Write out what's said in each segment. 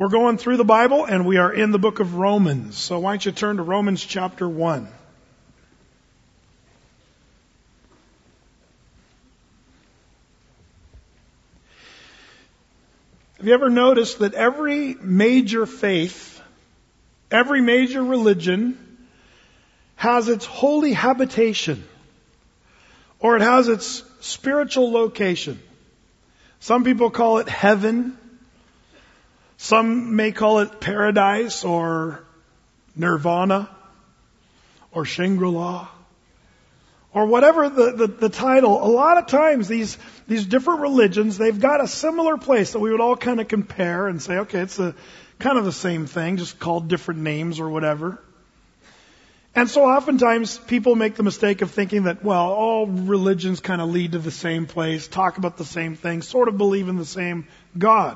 We're going through the Bible, and we are in the book of Romans. So why don't you turn to Romans chapter 1. Have you ever noticed that every major faith, every major religion has its holy habitation, or it has its spiritual location? Some people call it heaven. Some may call it paradise or nirvana or Shangri-La or whatever the title. A lot of times these different religions, they've got a similar place that we would all kind of compare and say, okay, it's kind of the same thing, just called different names or whatever. And so oftentimes people make the mistake of thinking that, well, all religions kind of lead to the same place, talk about the same thing, sort of believe in the same God.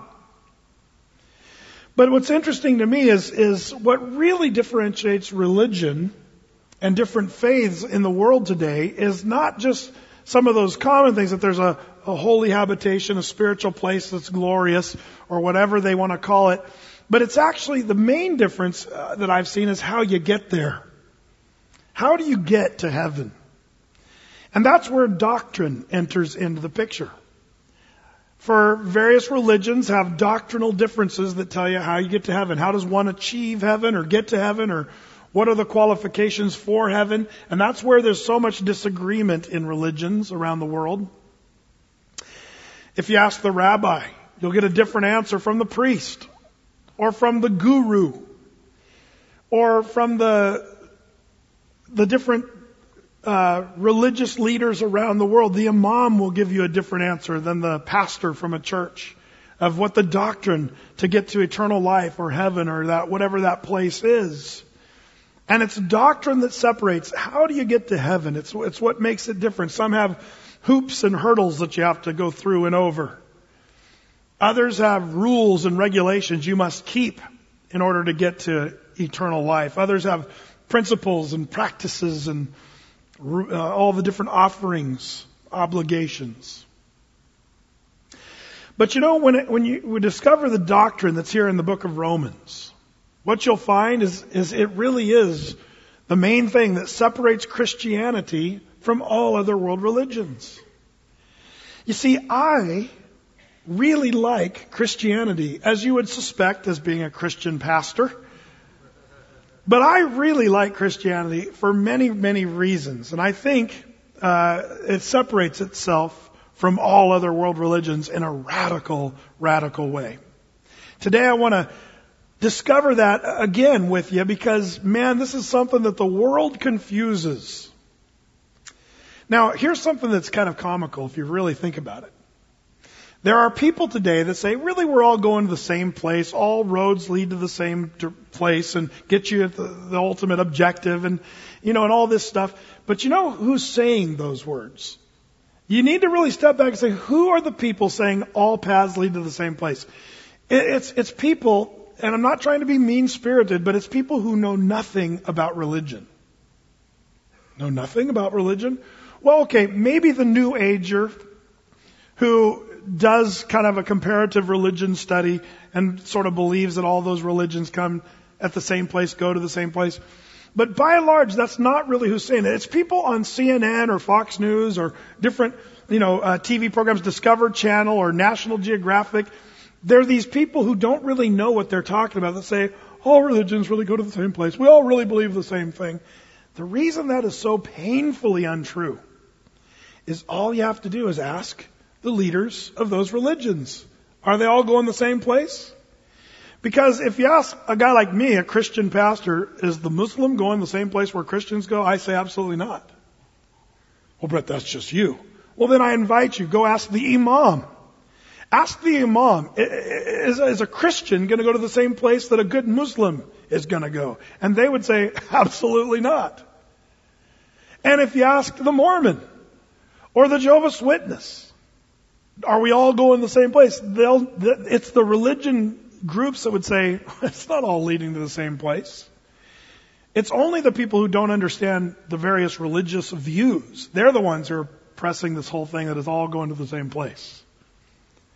But what's interesting to me is what really differentiates religion and different faiths in the world today is not just some of those common things, that there's a holy habitation, a spiritual place that's glorious, or whatever they want to call it. But it's actually the main difference that I've seen is how you get there. How do you get to heaven? And that's where doctrine enters into the picture. For various religions have doctrinal differences that tell you how you get to heaven. How does one achieve heaven or get to heaven, or what are the qualifications for heaven? And that's where there's so much disagreement in religions around the world. If you ask the rabbi, you'll get a different answer from the priest, or from the guru, or from the different religious leaders around the world. The imam will give you a different answer than the pastor from a church of what the doctrine to get to eternal life or heaven or that whatever that place is. And it's doctrine that separates. How do you get to heaven? It's what makes it different. Some have hoops and hurdles that you have to go through and over. Others have rules and regulations you must keep in order to get to eternal life. Others have principles and practices and all the different offerings, obligations. But you know, when you discover the doctrine that's here in the book of Romans, what you'll find is it really is the main thing that separates Christianity from all other world religions. You see, I really like Christianity, as you would suspect as being a Christian pastor. But I really like Christianity for many, many reasons. And I think it separates itself from all other world religions in a radical, radical way. Today I want to discover that again with you because, man, this is something that the world confuses. Now, here's something that's kind of comical if you really think about it. There are people today that say, really, we're all going to the same place. All roads lead to the same place and get you at the ultimate objective and all this stuff. But you know who's saying those words? You need to really step back and say, who are the people saying all paths lead to the same place? It's people, and I'm not trying to be mean-spirited, but it's people who know nothing about religion. Know nothing about religion? Well, okay, maybe the New Ager who does kind of a comparative religion study and sort of believes that all those religions come at the same place, go to the same place. But by and large, that's not really who's saying it. It's people on CNN or Fox News or different, TV programs, Discovery Channel or National Geographic. They're these people who don't really know what they're talking about that say, all religions really go to the same place. We all really believe the same thing. The reason that is so painfully untrue is all you have to do is ask the leaders of those religions. Are they all going the same place? Because if you ask a guy like me, a Christian pastor, is the Muslim going the same place where Christians go? I say absolutely not. Well, Brett, that's just you. Well, then I invite you, go ask the imam. Ask the imam, is a Christian going to go to the same place that a good Muslim is going to go? And they would say, absolutely not. And if you ask the Mormon or the Jehovah's Witness, are we all going the same place? It's the religion groups that would say, it's not all leading to the same place. It's only the people who don't understand the various religious views. They're the ones who are pressing this whole thing that is all going to the same place.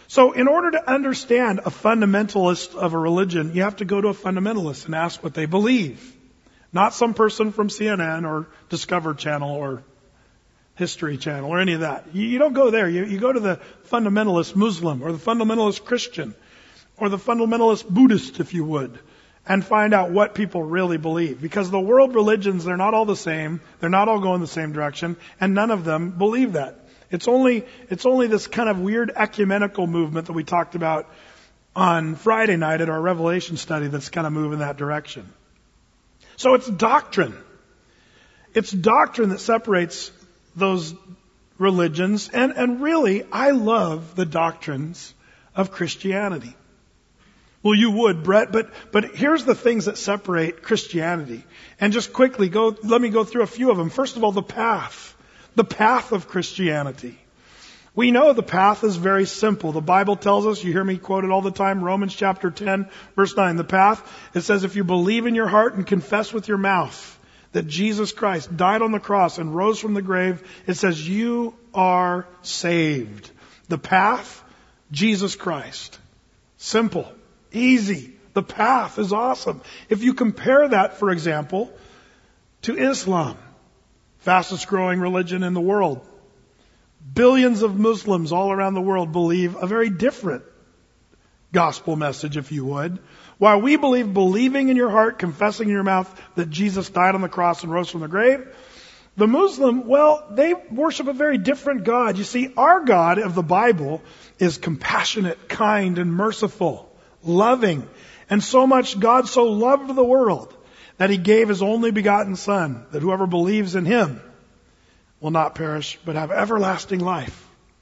So in order to understand a fundamentalist of a religion, you have to go to a fundamentalist and ask what they believe. Not some person from CNN or Discovery Channel or History Channel or any of that. You don't go there. You go to the fundamentalist Muslim or the fundamentalist Christian or the fundamentalist Buddhist, if you would, and find out what people really believe. Because the world religions, they're not all the same. They're not all going the same direction, and none of them believe that. It's only this kind of weird ecumenical movement that we talked about on Friday night at our Revelation study that's kind of moving that direction. So it's doctrine. It's doctrine that separates those religions. And really, I love the doctrines of Christianity. Well, you would, Brett, but here's the things that separate Christianity. And just quickly, let me go through a few of them. First of all, the path. The path of Christianity. We know the path is very simple. The Bible tells us, you hear me quote it all the time, Romans chapter 10, verse 9. The path, it says, if you believe in your heart and confess with your mouth that Jesus Christ died on the cross and rose from the grave, it says you are saved. The path, Jesus Christ. Simple. Easy. The path is awesome. If you compare that, for example, to Islam, fastest growing religion in the world. Billions of Muslims all around the world believe a very different gospel message, if you would. While we believe believing in your heart, confessing in your mouth that Jesus died on the cross and rose from the grave, the Muslim, well, they worship a very different God. You see, our God of the Bible is compassionate, kind, and merciful, loving. And so much God so loved the world that He gave His only begotten Son, that whoever believes in Him will not perish, but have everlasting life.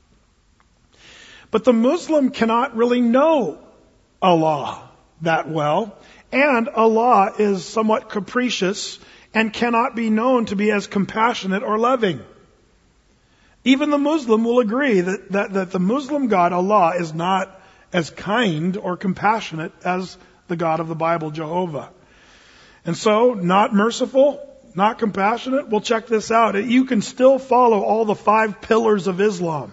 But the Muslim cannot really know Allah that well, and Allah is somewhat capricious and cannot be known to be as compassionate or loving. Even the Muslim will agree that the Muslim God, Allah, is not as kind or compassionate as the God of the Bible, Jehovah. And so, not merciful, not compassionate. Well, check this out. You can still follow all the 5 pillars of Islam.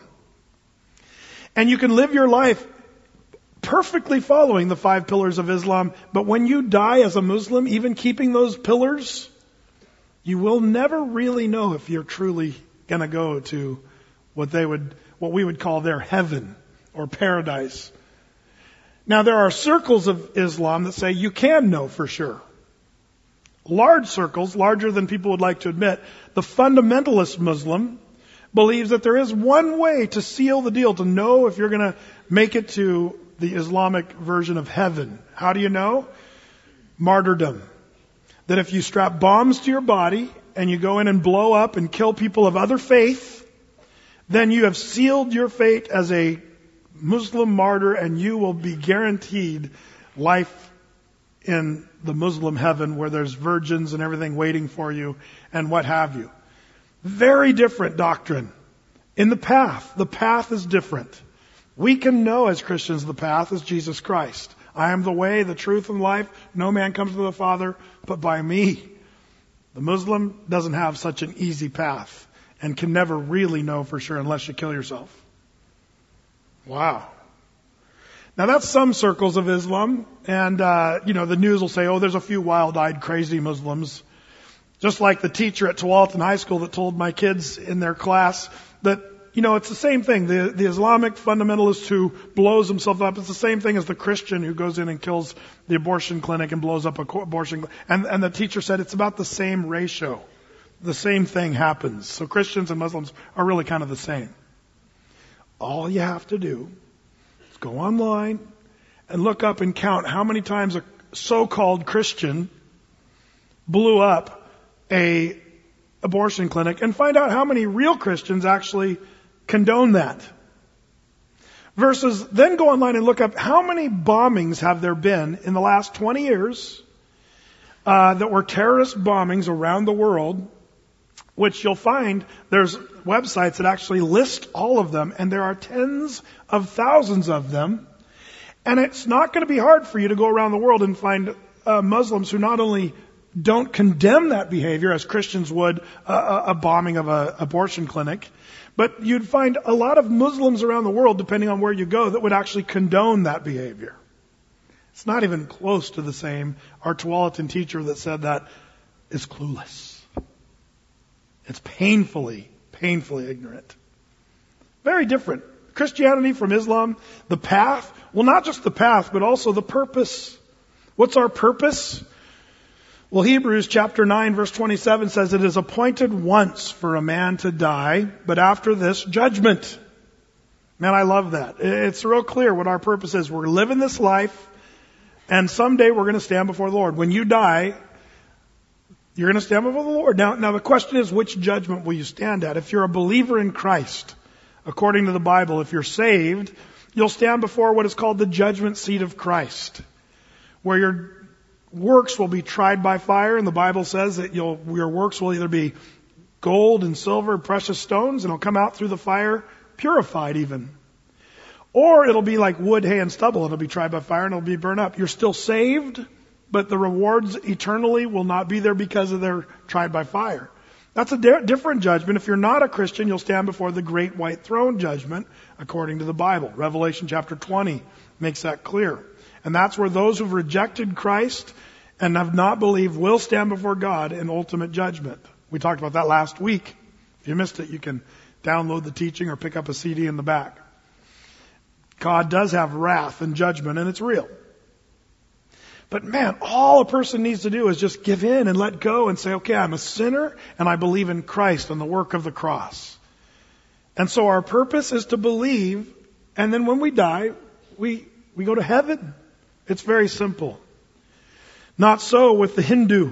And you can live your life perfectly following the 5 pillars of Islam. But when you die as a Muslim, even keeping those pillars, you will never really know if you're truly going to go to what we would call their heaven or paradise. Now, there are circles of Islam that say you can know for sure. Large circles, larger than people would like to admit, the fundamentalist Muslim believes that there is one way to seal the deal, to know if you're going to make it to the Islamic version of heaven. How do you know? Martyrdom. That if you strap bombs to your body and you go in and blow up and kill people of other faith, then you have sealed your fate as a Muslim martyr and you will be guaranteed life in the Muslim heaven where there's virgins and everything waiting for you and what have you. Very different doctrine. In the path is different. We can know as Christians the path is Jesus Christ. I am the way, the truth, and life. No man comes to the Father but by me. The Muslim doesn't have such an easy path and can never really know for sure unless you kill yourself. Wow. Now that's some circles of Islam, and the news will say, oh, there's a few wild-eyed, crazy Muslims. Just like the teacher at Tualatin High School that told my kids in their class that, it's the same thing. The Islamic fundamentalist who blows himself up, it's the same thing as the Christian who goes in and kills the abortion clinic and blows up an abortion clinic. And the teacher said it's about the same ratio. The same thing happens. So Christians and Muslims are really kind of the same. All you have to do is go online and look up and count how many times a so-called Christian blew up a abortion clinic and find out how many real Christians actually condone that. Versus then go online and look up how many bombings have there been in the last 20 years that were terrorist bombings around the world, which you'll find there's websites that actually list all of them, and there are tens of thousands of them. And it's not going to be hard for you to go around the world and find Muslims who not only don't condemn that behavior as Christians would a bombing of an abortion clinic. But you'd find a lot of Muslims around the world, depending on where you go, that would actually condone that behavior. It's not even close to the same. Our Tualatin teacher that said that is clueless. It's painfully ignorant. Very different. Christianity from Islam, the path, well, not just the path, but also the purpose. What's our purpose? Well, Hebrews chapter 9 verse 27 says it is appointed once for a man to die, but after this, judgment. Man, I love that. It's real clear what our purpose is. We're living this life, and someday we're going to stand before the Lord. When you die, you're going to stand before the Lord. Now the question is, which judgment will you stand at? If you're a believer in Christ, according to the Bible, if you're saved, you'll stand before what is called the judgment seat of Christ, where your works will be tried by fire, and the Bible says that your works will either be gold and silver and precious stones, and it'll come out through the fire purified even. Or it'll be like wood, hay, and stubble. It'll be tried by fire and it'll be burned up. You're still saved, but the rewards eternally will not be there because of their tried by fire. That's a different judgment. If you're not a Christian, you'll stand before the great white throne judgment, according to the Bible. Revelation chapter 20 makes that clear. And that's where those who've rejected Christ and have not believed will stand before God in ultimate judgment. We talked about that last week. If you missed it, you can download the teaching or pick up a CD in the back. God does have wrath and judgment, and it's real. But man, all a person needs to do is just give in and let go and say, okay, I'm a sinner and I believe in Christ and the work of the cross. And so our purpose is to believe, and then when we die, we go to heaven. It's very simple. Not so with the Hindu.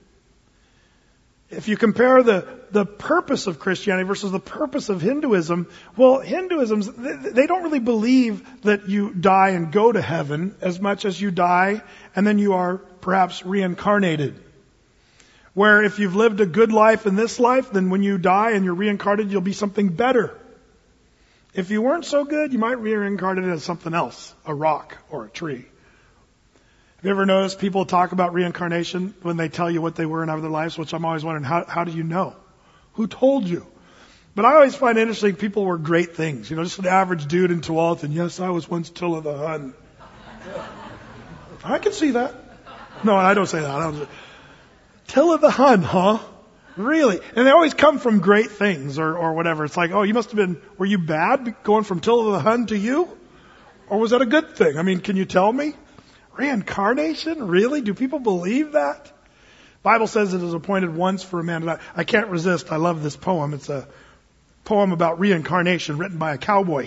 If you compare the purpose of Christianity versus the purpose of Hinduism, well, they don't really believe that you die and go to heaven as much as you die and then you are perhaps reincarnated. Where if you've lived a good life in this life, then when you die and you're reincarnated, you'll be something better. If you weren't so good, you might be reincarnated as something else, a rock or a tree. Have you ever noticed people talk about reincarnation when they tell you what they were in other lives, which I'm always wondering, how do you know? Who told you? But I always find it interesting, people were great things. You know, just an average dude in Tualatin. Yes, I was once Attila the Hun. I can see that. No, I don't say that. Attila the Hun, huh? Really? And they always come from great things or whatever. It's like, oh, you must have been, were you bad going from Attila the Hun to you? Or was that a good thing? I mean, can you tell me? Reincarnation? Really? Do people believe that? Bible says it is appointed once for a man to die. I can't resist. I love this poem. It's a poem about reincarnation written by a cowboy.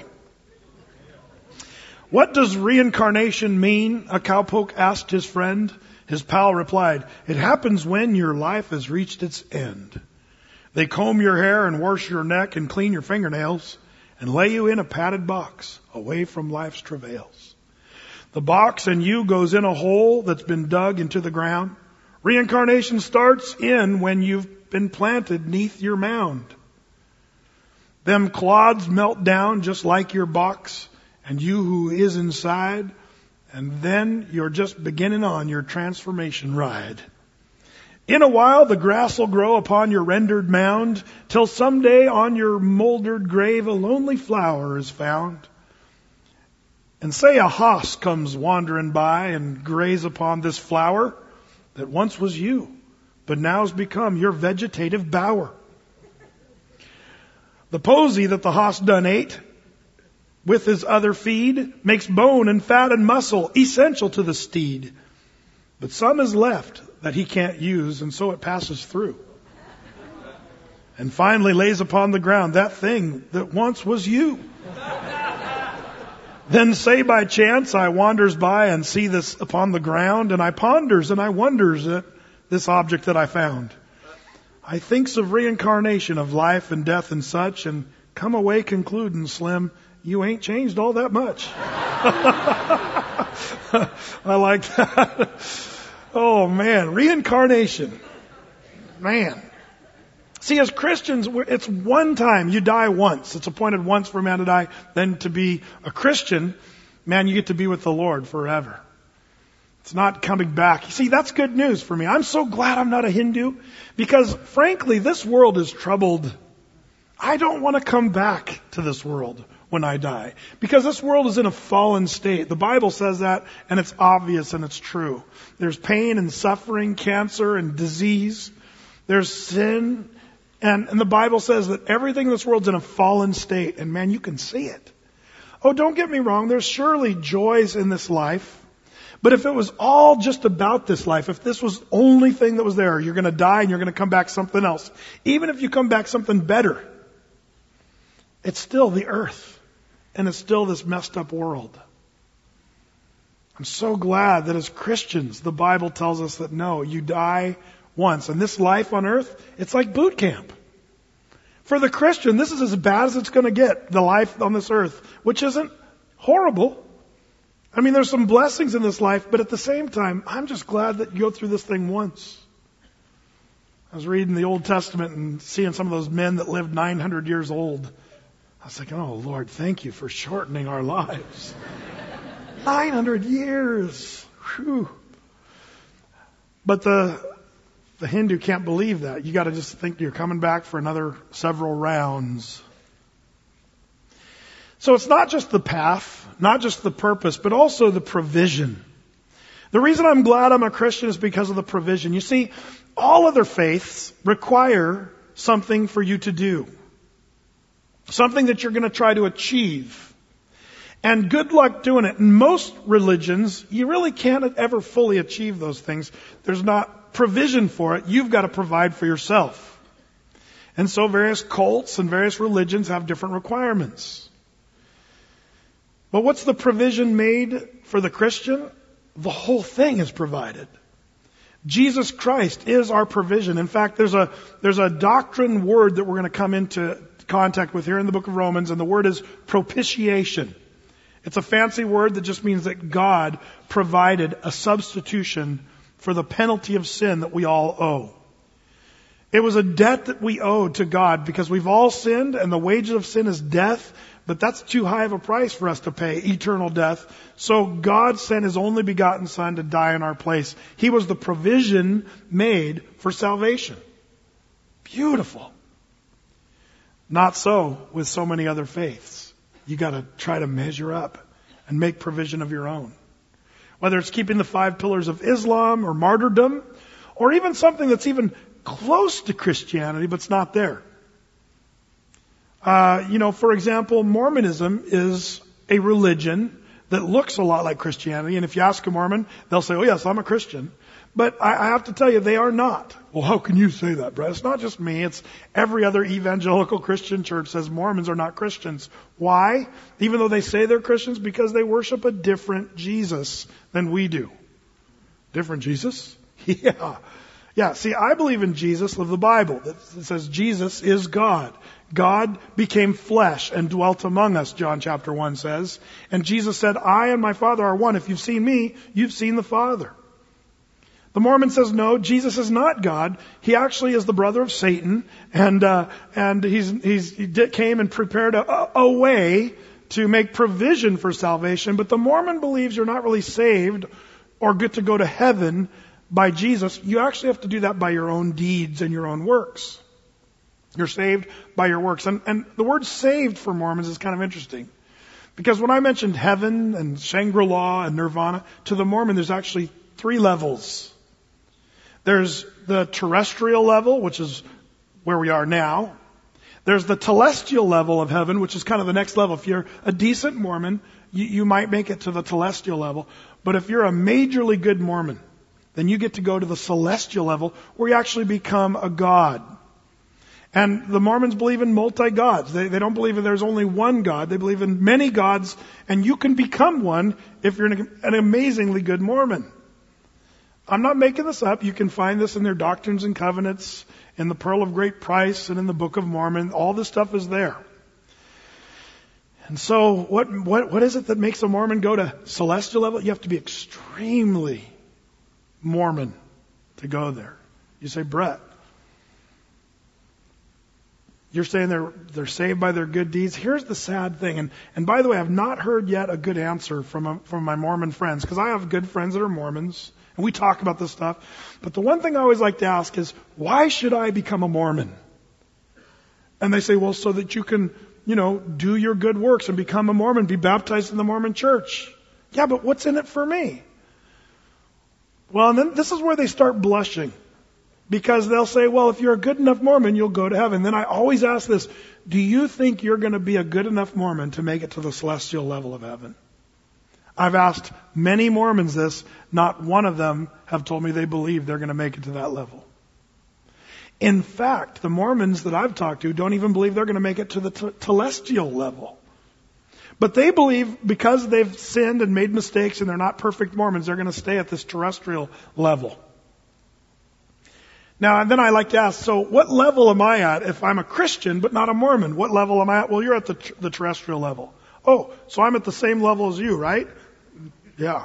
What does reincarnation mean? A cowpoke asked his friend. His pal replied, it happens when your life has reached its end. They comb your hair and wash your neck and clean your fingernails and lay you in a padded box away from life's travails. The box and you goes in a hole that's been dug into the ground. Reincarnation starts in when you've been planted neath your mound. Them clods melt down just like your box and you who is inside, and then you're just beginning on your transformation ride. In a while the grass will grow upon your rendered mound till someday on your moldered grave a lonely flower is found. And say a hoss comes wandering by and graze upon this flower that once was you, but now's become your vegetative bower. The posy that the hoss done ate with his other feed makes bone and fat and muscle essential to the steed. But some is left that he can't use, and so it passes through. And finally lays upon the ground that thing that once was you. Then say by chance I wanders by and see this upon the ground, and I ponders and I wonders at this object that I found. I thinks of reincarnation, of life and death and such, and come away concluding, Slim, you ain't changed all that much. I like that. Oh man, reincarnation. Man. See, as Christians, it's one time. You die once. It's appointed once for a man to die. Then to be a Christian, man, you get to be with the Lord forever. It's not coming back. You see, that's good news for me. I'm so glad I'm not a Hindu because, frankly, this world is troubled. I don't want to come back to this world when I die because this world is in a fallen state. The Bible says that, and it's obvious and it's true. There's pain and suffering, cancer and disease. There's sin. And the Bible says that everything in this world's in a fallen state. And man, you can see it. Oh, don't get me wrong. There's surely joys in this life. But if it was all just about this life, if this was the only thing that was there, you're going to die and you're going to come back something else. Even if you come back something better, it's still the earth. And it's still this messed up world. I'm so glad that as Christians, the Bible tells us that no, you die once. And this life on earth, it's like boot camp. For the Christian, this is as bad as it's going to get, the life on this earth, which isn't horrible. I mean, there's some blessings in this life, but at the same time, I'm just glad that you go through this thing once. I was reading the Old Testament and seeing some of those men that lived 900 years old. I was thinking, oh, Lord, thank you for shortening our lives. 900 years. Whew. But the Hindu can't believe that. You got to just think you're coming back for another several rounds. So it's not just the path, not just the purpose, but also the provision. The reason I'm glad I'm a Christian is because of the provision. You see, all other faiths require something for you to do. Something that you're going to try to achieve. And good luck doing it. In most religions, you really can't ever fully achieve those things. There's not provision for it. You've got to provide for yourself. And so various cults and various religions have different requirements. But what's the provision made for the Christian? The whole thing is provided. Jesus Christ is our provision. In fact, there's a doctrine word that we're going to come into contact with here in the book of Romans, and the word is propitiation. It's a fancy word that just means that God provided a substitution for the penalty of sin that we all owe. It was a debt that we owed to God because we've all sinned and the wages of sin is death, but that's too high of a price for us to pay, eternal death. So God sent His only begotten Son to die in our place. He was the provision made for salvation. Beautiful. Not so with so many other faiths. You got to try to measure up and make provision of your own. Whether it's keeping the 5 pillars of Islam or martyrdom, or even something that's even close to Christianity, but it's not there. For example, Mormonism is a religion that looks a lot like Christianity. And if you ask a Mormon, they'll say, oh yes, I'm a Christian. But I have to tell you, they are not. Well, how can you say that, Brett? It's not just me. It's every other evangelical Christian church says Mormons are not Christians. Why? Even though they say they're Christians, because they worship a different Jesus than we do. Different Jesus? Yeah. Yeah, see, I believe in Jesus of the Bible. It says Jesus is God. God became flesh and dwelt among us, John chapter 1 says. And Jesus said, I and my Father are one. If you've seen me, you've seen the Father. The Mormon says, no, Jesus is not God. He actually is the brother of Satan. And he came and prepared a way to make provision for salvation. But the Mormon believes you're not really saved or get to go to heaven by Jesus. You actually have to do that by your own deeds and your own works. You're saved by your works. And the word saved for Mormons is kind of interesting. Because when I mentioned heaven and Shangri-La and Nirvana, to the Mormon there's actually 3 levels. There's the terrestrial level, which is where we are now. There's the telestial level of heaven, which is kind of the next level. If you're a decent Mormon, you might make it to the telestial level. But if you're a majorly good Mormon, then you get to go to the celestial level where you actually become a god. And the Mormons believe in multi-gods. They don't believe that there's only one God. They believe in many gods, and you can become one if you're an amazingly good Mormon. I'm not making this up. You can find this in their Doctrines and Covenants, in the Pearl of Great Price, and in the Book of Mormon. All this stuff is there. And so what is it that makes a Mormon go to celestial level? You have to be extremely Mormon to go there. You say, Brett, You're saying they're saved by their good deeds. Here's the sad thing, and by the way, I've not heard yet a good answer from my Mormon friends, because I have good friends that are Mormons, and we talk about this stuff. But the one thing I always like to ask is, why should I become a Mormon? And they say, well, so that you can, do your good works and become a Mormon, be baptized in the Mormon church. Yeah, but what's in it for me? Well, and then this is where they start blushing. Because they'll say, well, if you're a good enough Mormon, you'll go to heaven. Then I always ask this, do you think you're going to be a good enough Mormon to make it to the celestial level of heaven? I've asked many Mormons this. Not one of them have told me they believe they're going to make it to that level. In fact, the Mormons that I've talked to don't even believe they're going to make it to the telestial level. But they believe because they've sinned and made mistakes and they're not perfect Mormons, they're going to stay at this terrestrial level. Now, and then I like to ask, so what level am I at if I'm a Christian but not a Mormon? What level am I at? Well, you're at the terrestrial level. Oh, so I'm at the same level as you, right? Yeah.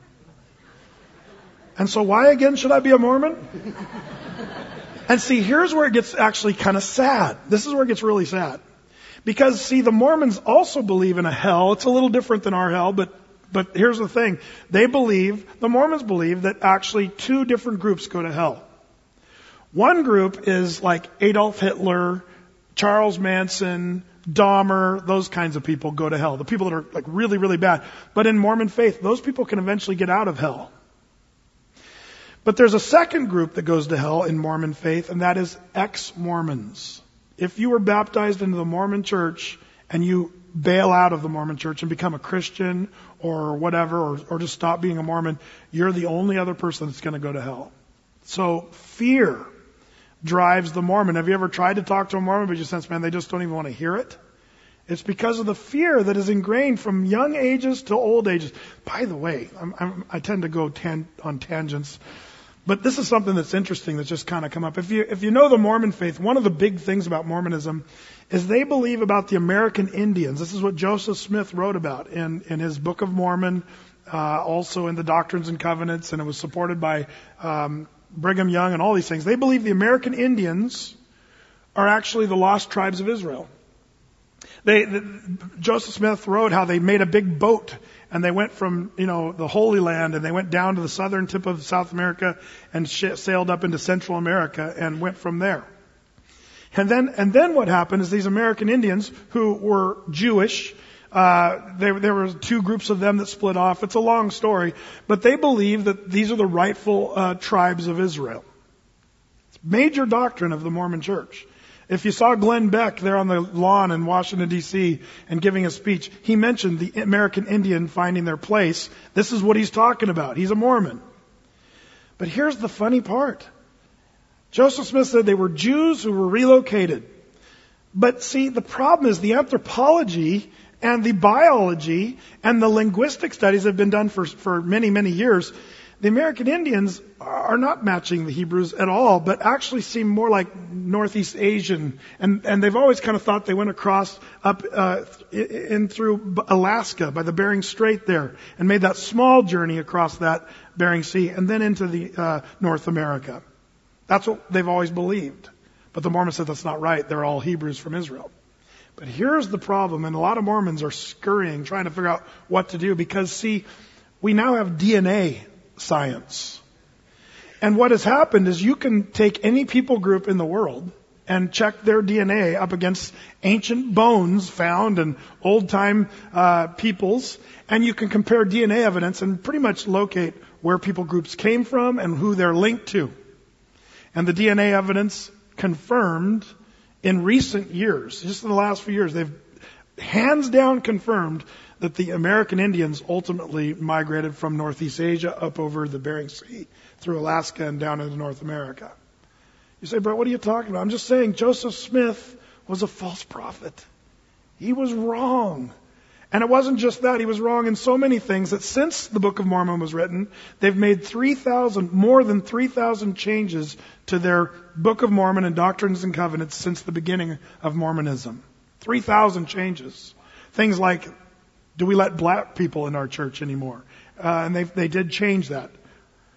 And so why again should I be a Mormon? And see, here's where it gets actually kind of sad. This is where it gets really sad. Because, see, the Mormons also believe in a hell. It's a little different than our hell, but here's the thing. The Mormons believe that actually two different groups go to hell. One group is like Adolf Hitler, Charles Manson, Dahmer, those kinds of people go to hell. The people that are like really, really bad. But in Mormon faith, those people can eventually get out of hell. But there's a second group that goes to hell in Mormon faith, and that is ex-Mormons. If you were baptized into the Mormon church and you bail out of the Mormon church and become a Christian or whatever, or just stop being a Mormon, you're the only other person that's going to go to hell. So fear drives the Mormon. Have you ever tried to talk to a Mormon, but you sense, man, they just don't even want to hear it? It's because of the fear that is ingrained from young ages to old ages. By the way, I tend to go on tangents, but this is something that's interesting that's just kind of come up. If you know the Mormon faith, one of the big things about Mormonism is they believe about the American Indians. This is what Joseph Smith wrote about in his Book of Mormon, also in the Doctrines and Covenants, and it was supported by Brigham Young and all these things. They believe the American Indians are actually the lost tribes of Israel. Joseph Smith wrote how they made a big boat and they went from, the Holy Land and they went down to the southern tip of South America and sailed up into Central America and went from there. And then what happened is these American Indians who were Jewish, there were two groups of them that split off. It's a long story, but they believe that these are the rightful tribes of Israel. It's major doctrine of the Mormon Church. If you saw Glenn Beck there on the lawn in Washington, D.C. and giving a speech, he mentioned the American Indian finding their place. This is what he's talking about. He's a Mormon. But here's the funny part. Joseph Smith said they were Jews who were relocated. But see, the problem is the anthropology and the biology and the linguistic studies have been done for many, many years. The American Indians are not matching the Hebrews at all, but actually seem more like Northeast Asian. And they've always kind of thought they went across up in through Alaska by the Bering Strait there and made that small journey across that Bering Sea and then into the North America. That's what they've always believed. But the Mormons said that's not right. They're all Hebrews from Israel. But here's the problem, and a lot of Mormons are scurrying, trying to figure out what to do, because, see, we now have DNA science. And what has happened is you can take any people group in the world and check their DNA up against ancient bones found in old-time peoples, and you can compare DNA evidence and pretty much locate where people groups came from and who they're linked to. And the DNA evidence confirmed in recent years, just in the last few years, they've hands down confirmed that the American Indians ultimately migrated from Northeast Asia up over the Bering Sea, through Alaska and down into North America. You say, Brett, what are you talking about? I'm just saying Joseph Smith was a false prophet. He was wrong. And it wasn't just that. He was wrong in so many things that since the Book of Mormon was written, they've made more than 3,000 changes to their Book of Mormon and Doctrines and Covenants since the beginning of Mormonism. 3,000 changes. Things like, do we let black people in our church anymore? And they did change that.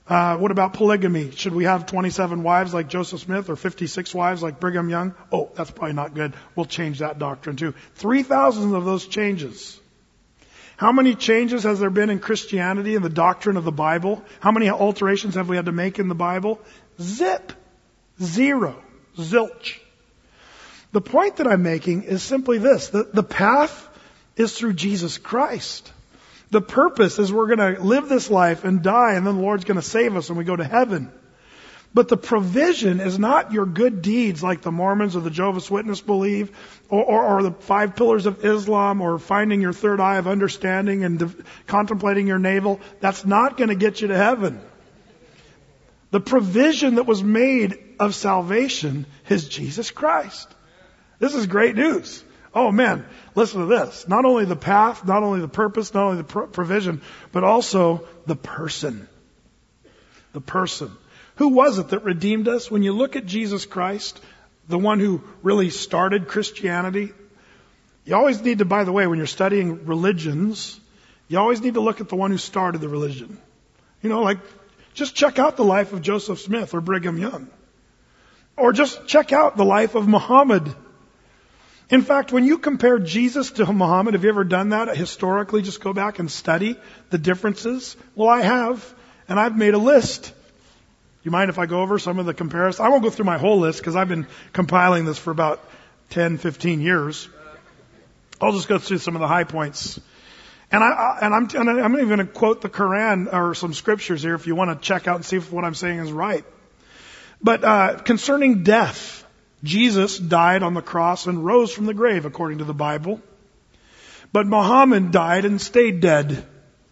What about polygamy? Should we have 27 wives like Joseph Smith or 56 wives like Brigham Young? Oh, that's probably not good. We'll change that doctrine too. 3,000 of those changes. How many changes has there been in Christianity and the doctrine of the Bible? How many alterations have we had to make in the Bible? Zip. Zero. Zilch. The point that I'm making is simply this. The path is through Jesus Christ. The purpose is we're going to live this life and die, and then the Lord's going to save us and we go to heaven. But the provision is not your good deeds like the Mormons or the Jehovah's Witnesses believe, or the 5 pillars of Islam, or finding your third eye of understanding and contemplating your navel. That's not going to get you to heaven. The provision that was made of salvation is Jesus Christ. This is great news. Oh man, listen to this. Not only the path, not only the purpose, not only the provision, but also the person. The person. Who was it that redeemed us? When you look at Jesus Christ, the one who really started Christianity, you always need to, by the way, when you're studying religions, you always need to look at the one who started the religion. You know, like, just check out the life of Joseph Smith or Brigham Young. Or just check out the life of Muhammad. In fact, when you compare Jesus to Muhammad, have you ever done that historically? Just go back and study the differences? Well, I have, and I've made a list. You mind if I go over some of the comparisons? I won't go through my whole list because I've been compiling this for about 10, 15 years. I'll just go through some of the high points. And I'm even going to quote the Quran or some scriptures here if you want to check out and see if what I'm saying is right. But concerning death, Jesus died on the cross and rose from the grave, according to the Bible. But Muhammad died and stayed dead.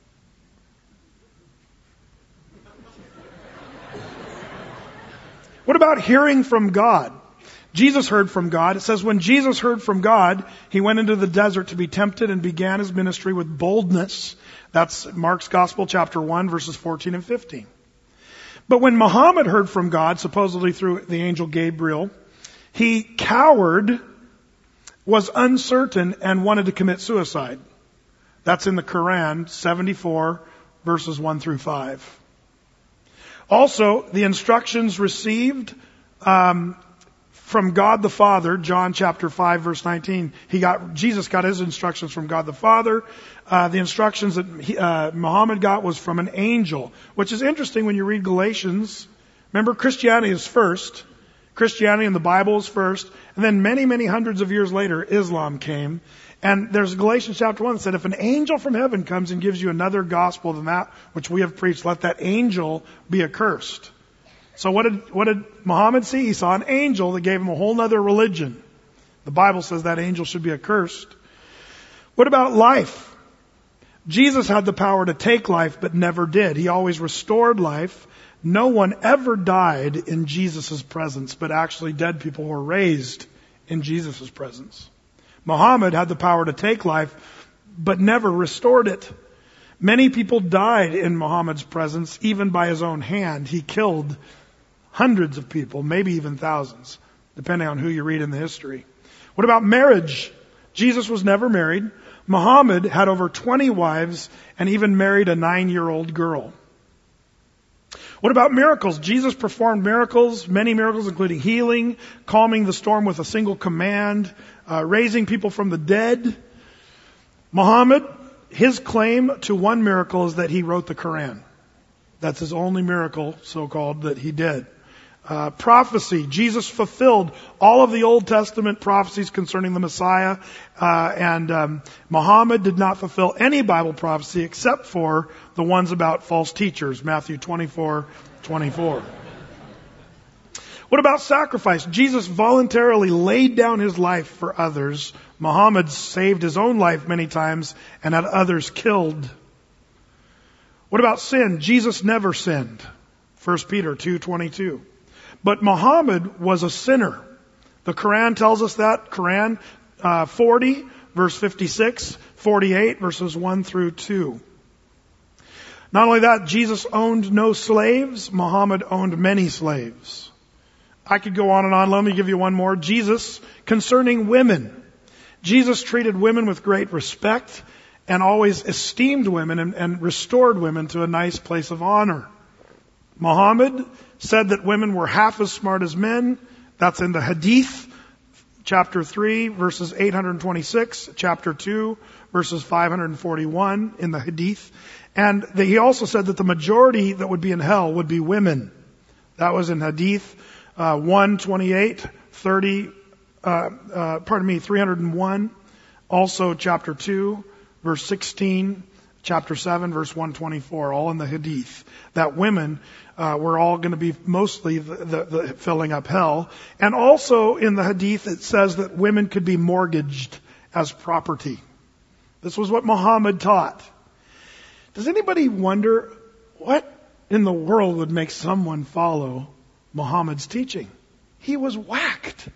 What about hearing from God? Jesus heard from God. It says when Jesus heard from God, he went into the desert to be tempted and began his ministry with boldness. That's Mark's Gospel, chapter 1, verses 14 and 15. But when Muhammad heard from God, supposedly through the angel Gabriel, he cowered, was uncertain, and wanted to commit suicide. That's in the Quran, 74, verses 1 through 5. Also, the instructions received from God the Father, John chapter 5, verse 19. Jesus got his instructions from God the Father. The instructions that Muhammad got was from an angel, which is interesting when you read Galatians. Remember, Christianity is first. Christianity and the Bible is first. And then many, many hundreds of years later, Islam came. And there's Galatians chapter 1 that said, if an angel from heaven comes and gives you another gospel than that which we have preached, let that angel be accursed. So what did Muhammad see? He saw an angel that gave him a whole other religion. The Bible says that angel should be accursed. What about life? Jesus had the power to take life, but never did. He always restored life. No one ever died in Jesus' presence, but actually dead people were raised in Jesus' presence. Muhammad had the power to take life, but never restored it. Many people died in Muhammad's presence, even by his own hand. He killed hundreds of people, maybe even thousands, depending on who you read in the history. What about marriage? Jesus was never married. Muhammad had over 20 wives and even married a 9-year-old girl. What about miracles? Jesus performed miracles, many miracles, including healing, calming the storm with a single command, raising people from the dead. Muhammad, his claim to one miracle is that he wrote the Quran. That's his only miracle, so-called, that he did. Prophecy. Jesus fulfilled all of the Old Testament prophecies concerning the Messiah, and Muhammad did not fulfill any Bible prophecy except for the ones about false teachers, Matthew 24:24. What about sacrifice? Jesus voluntarily laid down his life for others. Muhammad saved his own life many times and had others killed. What about sin? Jesus never sinned. 1 Peter 2:22. But Muhammad was a sinner. The Quran tells us that. Quran 40, verse 56, 48, verses 1 through 2. Not only that, Jesus owned no slaves. Muhammad owned many slaves. I could go on and on. Let me give you one more. Jesus, concerning women. Jesus treated women with great respect and always esteemed women and restored women to a nice place of honor. Muhammad said that women were half as smart as men. That's in the Hadith, chapter 3, verses 826, chapter 2, verses 541 in the Hadith. And he also said that the majority that would be in hell would be women. That was in Hadith 128, 301. Also chapter 2, verse 16, chapter 7, verse 124, all in the Hadith. That women were all going to be mostly the filling up hell. And also in the Hadith it says that women could be mortgaged as property. This was what Muhammad taught. Does anybody wonder what in the world would make someone follow Muhammad's teaching? He was whacked.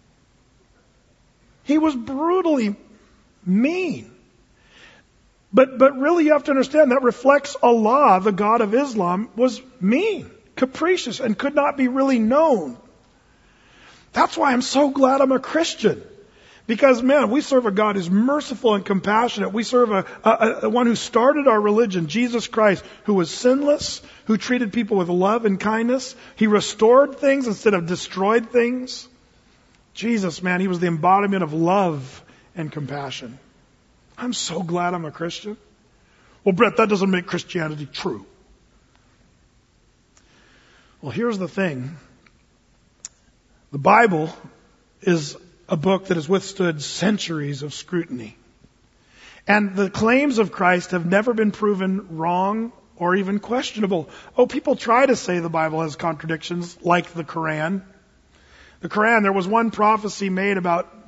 He was brutally mean. But really you have to understand that reflects Allah, the God of Islam, was mean, capricious, and could not be really known. That's why I'm so glad I'm a Christian. Because, man, we serve a God who's merciful and compassionate. We serve a one who started our religion, Jesus Christ, who was sinless, who treated people with love and kindness. He restored things instead of destroyed things. Jesus, man, he was the embodiment of love and compassion. I'm so glad I'm a Christian. Well, Brett, that doesn't make Christianity true. Well, here's the thing. The Bible is a book that has withstood centuries of scrutiny. And the claims of Christ have never been proven wrong or even questionable. Oh, people try to say the Bible has contradictions, like the Quran. The Quran, there was one prophecy made about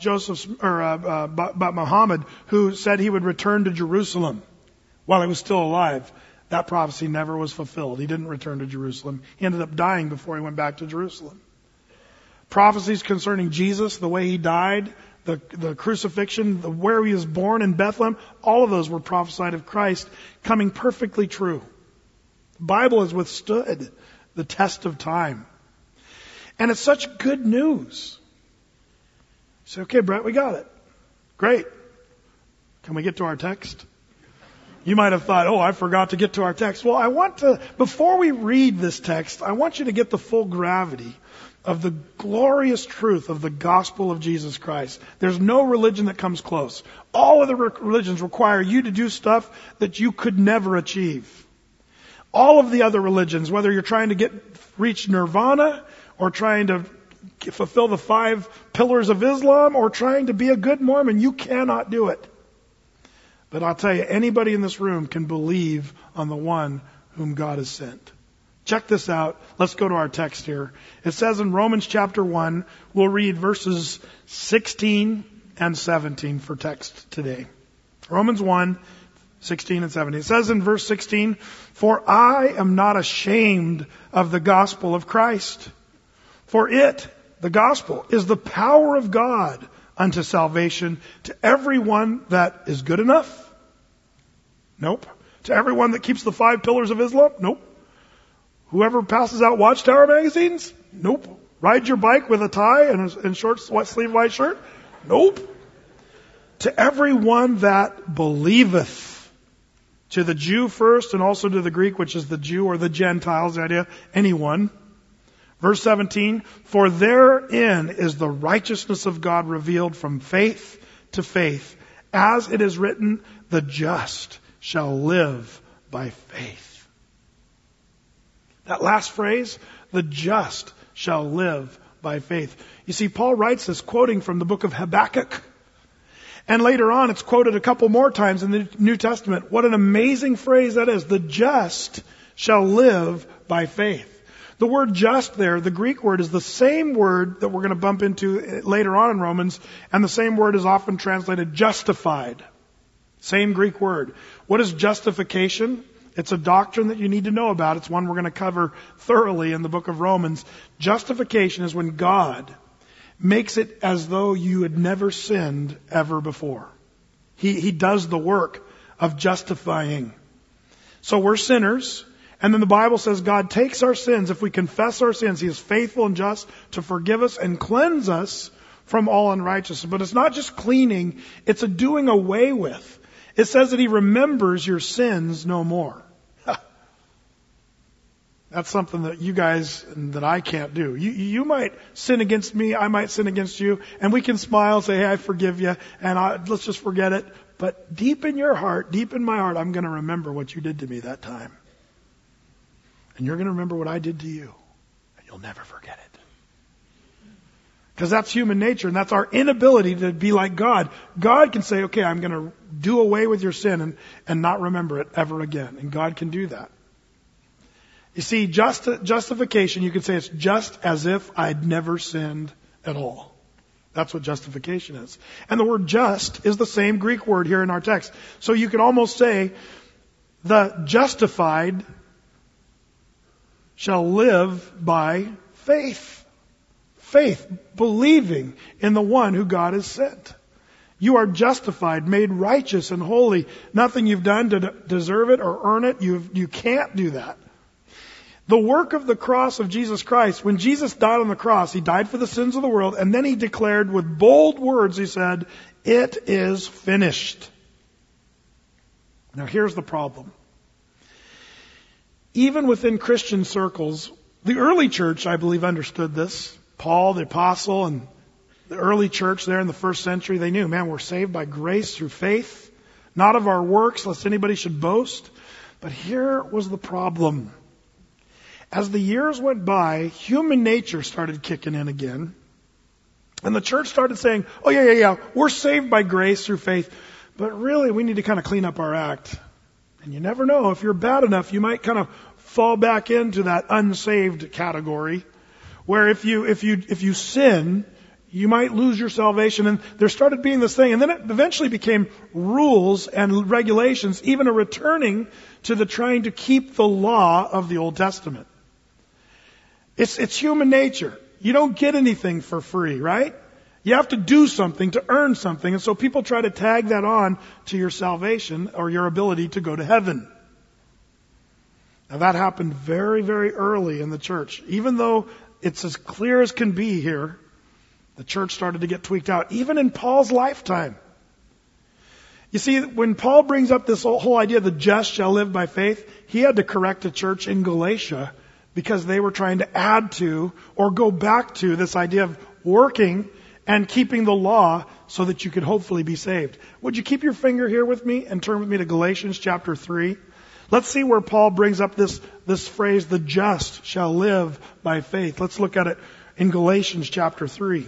about Muhammad, who said he would return to Jerusalem while he was still alive. That prophecy never was fulfilled. He didn't return to Jerusalem. He ended up dying before he went back to Jerusalem. Prophecies concerning Jesus, the way he died, the crucifixion, where he was born in Bethlehem, all of those were prophesied of Christ coming perfectly true. The Bible has withstood the test of time. And it's such good news. You say, okay, Brett, we got it. Great. Can we get to our text? You might have thought, oh, I forgot to get to our text. Well, before we read this text, I want you to get the full gravity of the glorious truth of the gospel of Jesus Christ. There's no religion that comes close. All other religions require you to do stuff that you could never achieve. All of the other religions, whether you're trying to reach nirvana, or trying to fulfill the 5 pillars of Islam, or trying to be a good Mormon, you cannot do it. But I'll tell you, anybody in this room can believe on the one whom God has sent. Check this out. Let's go to our text here. It says in Romans chapter 1, we'll read verses 16 and 17 for text today. Romans 1, 16 and 17. It says in verse 16, "For I am not ashamed of the gospel of Christ. For it, the gospel, is the power of God unto salvation to everyone that is good enough." Nope. To everyone that keeps the 5 pillars of Islam? Nope. Whoever passes out Watchtower magazines? Nope. Ride your bike with a tie and short sleeve white shirt? Nope. To everyone that believeth. To the Jew first, and also to the Greek, which is the Jew or the Gentiles, the idea, anyone. Verse 17, "For therein is the righteousness of God revealed from faith to faith. As it is written, the just shall live by faith." That last phrase, the just shall live by faith. You see, Paul writes this quoting from the book of Habakkuk. And later on, it's quoted a couple more times in the New Testament. What an amazing phrase that is. The just shall live by faith. The word just there, the Greek word, is the same word that we're going to bump into later on in Romans, and the same word is often translated justified. Same Greek word. What is justification? It's a doctrine that you need to know about. It's one we're going to cover thoroughly in the book of Romans. Justification is when God makes it as though you had never sinned ever before. He does the work of justifying. So we're sinners, and then the Bible says God takes our sins. If we confess our sins, He is faithful and just to forgive us and cleanse us from all unrighteousness. But it's not just cleaning, it's a doing away with. It says that He remembers your sins no more. That's something that you guys and that I can't do. You might sin against me, I might sin against you, and we can smile and say, hey, I forgive you, and let's just forget it. But deep in your heart, deep in my heart, I'm going to remember what you did to me that time. And you're going to remember what I did to you. And you'll never forget it. Because that's human nature, and that's our inability to be like God. God can say, okay, I'm going to do away with your sin and not remember it ever again. And God can do that. You see, justification, you could say it's just as if I'd never sinned at all. That's what justification is. And the word just is the same Greek word here in our text. So you can almost say, the justified shall live by faith. Faith, believing in the one who God has sent. You are justified, made righteous and holy. Nothing you've done to deserve it or earn it. You can't do that. The work of the cross of Jesus Christ, when Jesus died on the cross, He died for the sins of the world, and then He declared with bold words, He said, it is finished. Now here's the problem. Even within Christian circles, the early church, I believe, understood this. Paul, the apostle, and the early church there in the first century, they knew, man, we're saved by grace through faith, not of our works, lest anybody should boast. But here was the problem. As the years went by, human nature started kicking in again. And the church started saying, oh yeah, we're saved by grace through faith. But really, we need to kind of clean up our act. And you never know, if you're bad enough, you might kind of fall back into that unsaved category. Where if you sin, you might lose your salvation. And there started being this thing. And then it eventually became rules and regulations, even a returning to the trying to keep the law of the Old Testament. It's human nature. You don't get anything for free, right? You have to do something to earn something. And so people try to tag that on to your salvation or your ability to go to heaven. Now that happened very, very early in the church. Even though it's as clear as can be here, the church started to get tweaked out, even in Paul's lifetime. You see, when Paul brings up this whole idea, the just shall live by faith, he had to correct a church in Galatia because they were trying to add to or go back to this idea of working and keeping the law so that you could hopefully be saved. Would you keep your finger here with me and turn with me to Galatians chapter 3? Let's see where Paul brings up this phrase, the just shall live by faith. Let's look at it in Galatians chapter 3.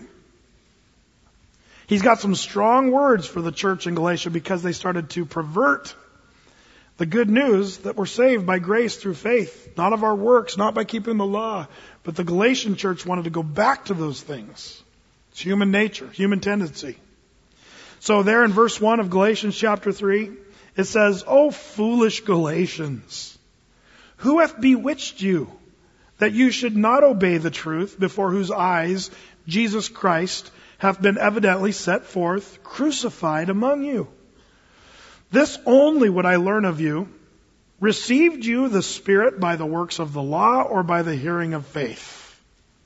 He's got some strong words for the church in Galatia because they started to pervert the good news that we're saved by grace through faith, not of our works, not by keeping the law. But the Galatian church wanted to go back to those things. It's human nature, human tendency. So there in verse 1 of Galatians chapter 3, it says, O foolish Galatians, who hath bewitched you that you should not obey the truth, before whose eyes Jesus Christ hath been evidently set forth, crucified among you? This only would I learn of you. Received you the Spirit by the works of the law or by the hearing of faith?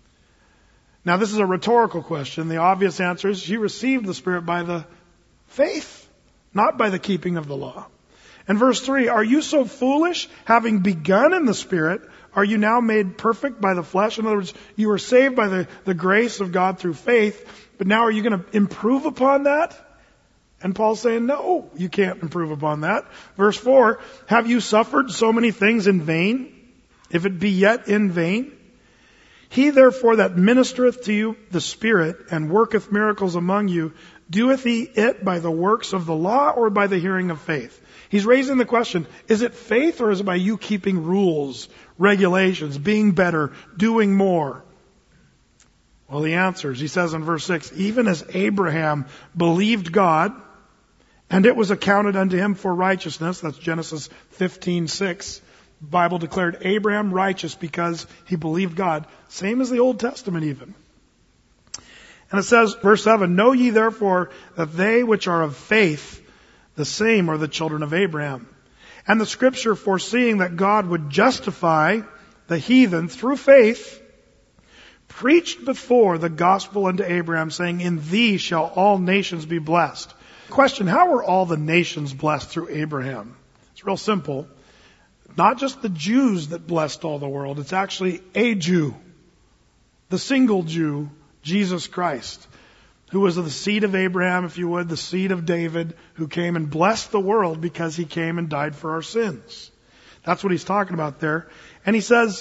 Now this is a rhetorical question. The obvious answer is you received the Spirit by the faith, not by the keeping of the law. And verse 3, are you so foolish, having begun in the Spirit, are you now made perfect by the flesh? In other words, you were saved by the grace of God through faith, but now are you going to improve upon that? And Paul's saying, no, you can't improve upon that. Verse 4, have you suffered so many things in vain, if it be yet in vain? He therefore that ministereth to you the Spirit and worketh miracles among you, doeth he it by the works of the law or by the hearing of faith? He's raising the question, is it faith or is it by you keeping rules, regulations, being better, doing more? Well, he answers. He says in verse 6, even as Abraham believed God, and it was accounted unto him for righteousness. That's Genesis 15:6. The Bible declared Abraham righteous because he believed God. Same as the Old Testament even. And it says, verse 7, know ye therefore that they which are of faith, the same are the children of Abraham. And the Scripture, foreseeing that God would justify the heathen through faith, preached before the gospel unto Abraham, saying, in thee shall all nations be blessed. Question, how were all the nations blessed through Abraham? It's real simple. not just the Jews that blessed all the world. It's actually a Jew, the single Jew, Jesus Christ, who was of the seed of Abraham, if you would, the seed of David, who came and blessed the world because he came and died for our sins. That's what he's talking about there. And he says,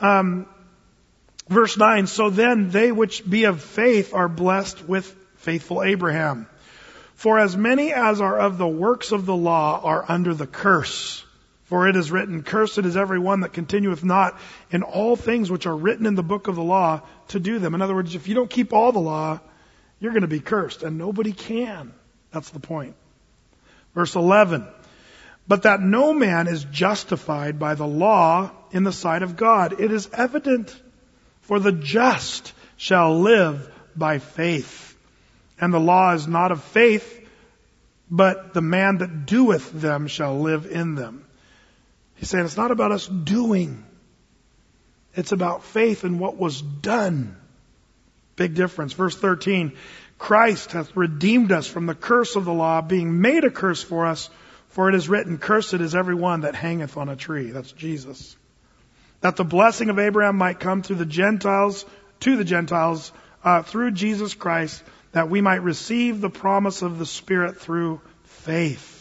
verse 9, so then they which be of faith are blessed with faithful Abraham. For as many as are of the works of the law are under the curse. For it is written, cursed is every one that continueth not in all things which are written in the book of the law to do them. In other words, if you don't keep all the law, you're going to be cursed. And nobody can. That's the point. Verse 11. But that no man is justified by the law in the sight of God. It is evident, for the just shall live by faith. And the law is not of faith, but the man that doeth them shall live in them. He's saying it's not about us doing. It's about faith in what was done. Big difference. Verse 13. Christ hath redeemed us from the curse of the law, being made a curse for us. For it is written, cursed is every one that hangeth on a tree. That's Jesus. That the blessing of Abraham might come to the Gentiles, through Jesus Christ, that we might receive the promise of the Spirit through faith.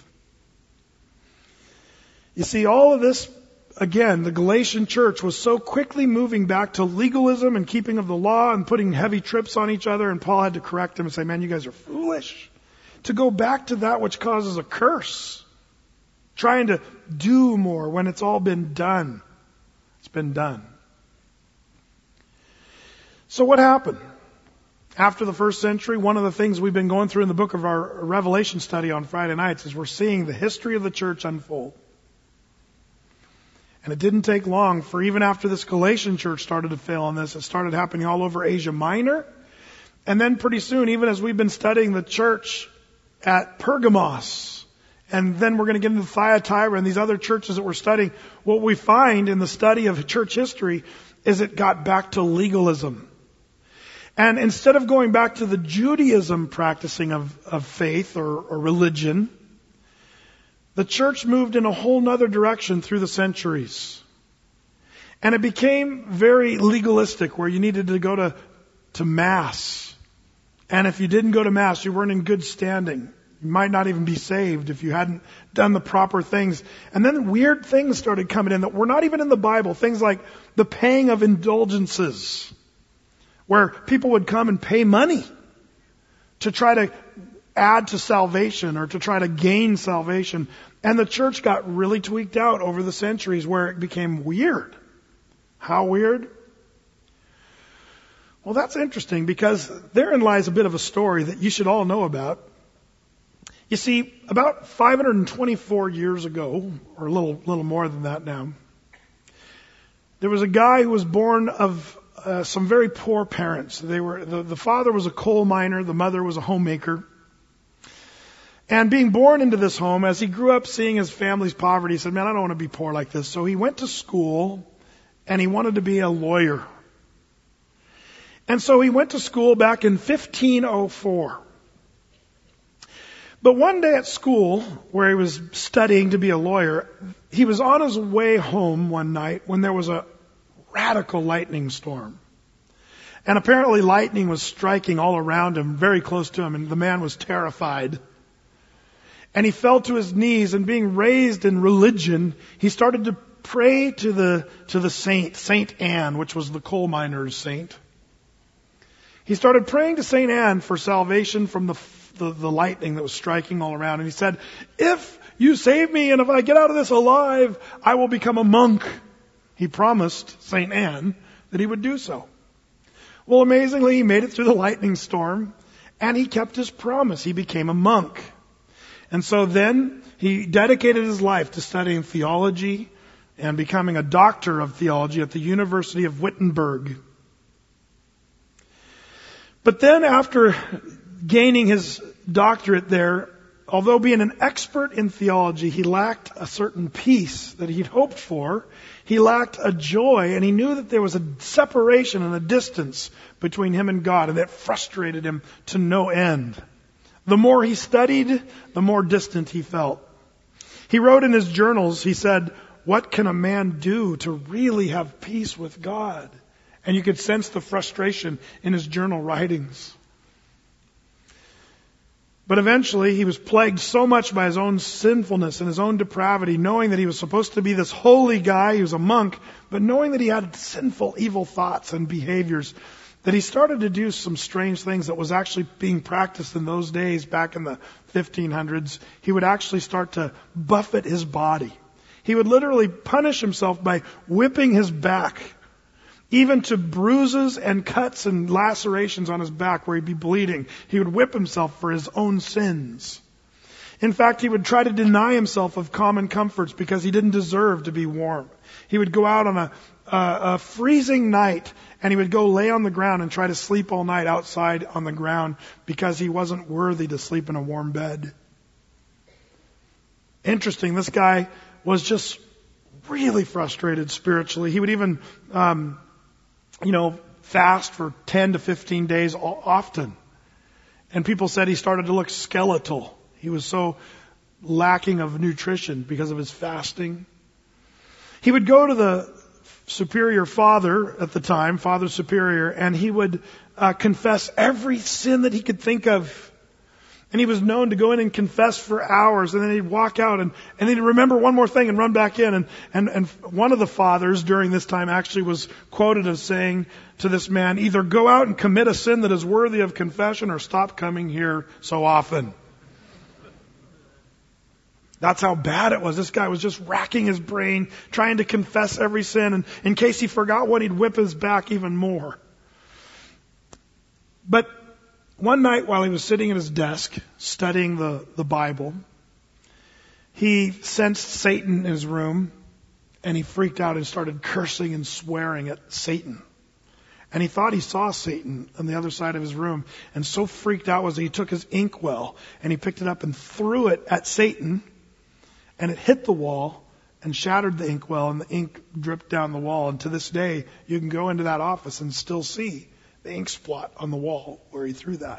You see, all of this, again, the Galatian church was so quickly moving back to legalism and keeping of the law and putting heavy trips on each other, and Paul had to correct them and say, man, you guys are foolish. To go back to that which causes a curse. Trying to do more when it's all been done. It's been done. So what happened? After the first century, one of the things we've been going through in the book of our Revelation study on Friday nights is we're seeing the history of the church unfold. And it didn't take long for even after this Galatian church started to fail on this, it started happening all over Asia Minor. And then pretty soon, even as we've been studying the church at Pergamos, and then we're going to get into Thyatira and these other churches that we're studying, what we find in the study of church history is it got back to legalism. And instead of going back to the Judaism practicing of faith or religion, the church moved in a whole nother direction through the centuries. And it became very legalistic, where you needed to go to Mass. And if you didn't go to Mass, you weren't in good standing. You might not even be saved if you hadn't done the proper things. And then weird things started coming in that were not even in the Bible. Things like the paying of indulgences, where people would come and pay money to try to add to salvation or to try to gain salvation. And the church got really tweaked out over the centuries, where it became weird. How weird? Well, that's interesting, because therein lies a bit of a story that you should all know about. You see, about 524 years ago, or a little more than that now, there was a guy who was born of some very poor parents. The father was a coal miner, the mother was a homemaker. And being born into this home, as he grew up seeing his family's poverty, he said, man, I don't want to be poor like this. So he went to school, and he wanted to be a lawyer. And so he went to school back in 1504. But one day at school, where he was studying to be a lawyer, he was on his way home one night when there was a radical lightning storm. And apparently lightning was striking all around him, very close to him, and the man was terrified. And he fell to his knees, and being raised in religion, he started to pray to the saint, Saint Anne, which was the coal miner's saint. He started praying to Saint Anne for salvation from the lightning that was striking all around. And he said, if you save me and if I get out of this alive, I will become a monk. He promised Saint Anne that he would do so. Well, amazingly, he made it through the lightning storm, and he kept his promise. He became a monk. And so then he dedicated his life to studying theology and becoming a doctor of theology at the University of Wittenberg. But then after gaining his doctorate there, although being an expert in theology, he lacked a certain peace that he'd hoped for. He lacked a joy, and he knew that there was a separation and a distance between him and God, and that frustrated him to no end. The more he studied, the more distant he felt. He wrote in his journals, he said, what can a man do to really have peace with God? And you could sense the frustration in his journal writings. But eventually he was plagued so much by his own sinfulness and his own depravity, knowing that he was supposed to be this holy guy, he was a monk, but knowing that he had sinful, evil thoughts and behaviors, that he started to do some strange things that was actually being practiced in those days back in the 1500s. He would actually start to buffet his body. He would literally punish himself by whipping his back, even to bruises and cuts and lacerations on his back where he'd be bleeding. He would whip himself for his own sins. In fact, he would try to deny himself of common comforts because he didn't deserve to be warm. He would go out on a freezing night and he would go lay on the ground and try to sleep all night outside on the ground because he wasn't worthy to sleep in a warm bed. Interesting, this guy was just really frustrated spiritually. He would even fast for 10 to 15 days often. And people said he started to look skeletal. He was so lacking of nutrition because of his fasting. He would go to the superior father at the time, Father Superior, and he would confess every sin that he could think of. And he was known to go in and confess for hours, and then he'd walk out and then he'd remember one more thing and run back in. And one of the fathers during this time actually was quoted as saying to this man, either go out and commit a sin that is worthy of confession or stop coming here so often. That's how bad it was. This guy was just racking his brain, trying to confess every sin, and in case he forgot one, he'd whip his back even more. But one night while he was sitting at his desk studying the Bible, he sensed Satan in his room, and he freaked out and started cursing and swearing at Satan. And he thought he saw Satan on the other side of his room, and so freaked out was he took his inkwell and he picked it up and threw it at Satan, and it hit the wall and shattered the inkwell, and the ink dripped down the wall. And to this day, you can go into that office and still see the ink spot on the wall where he threw that.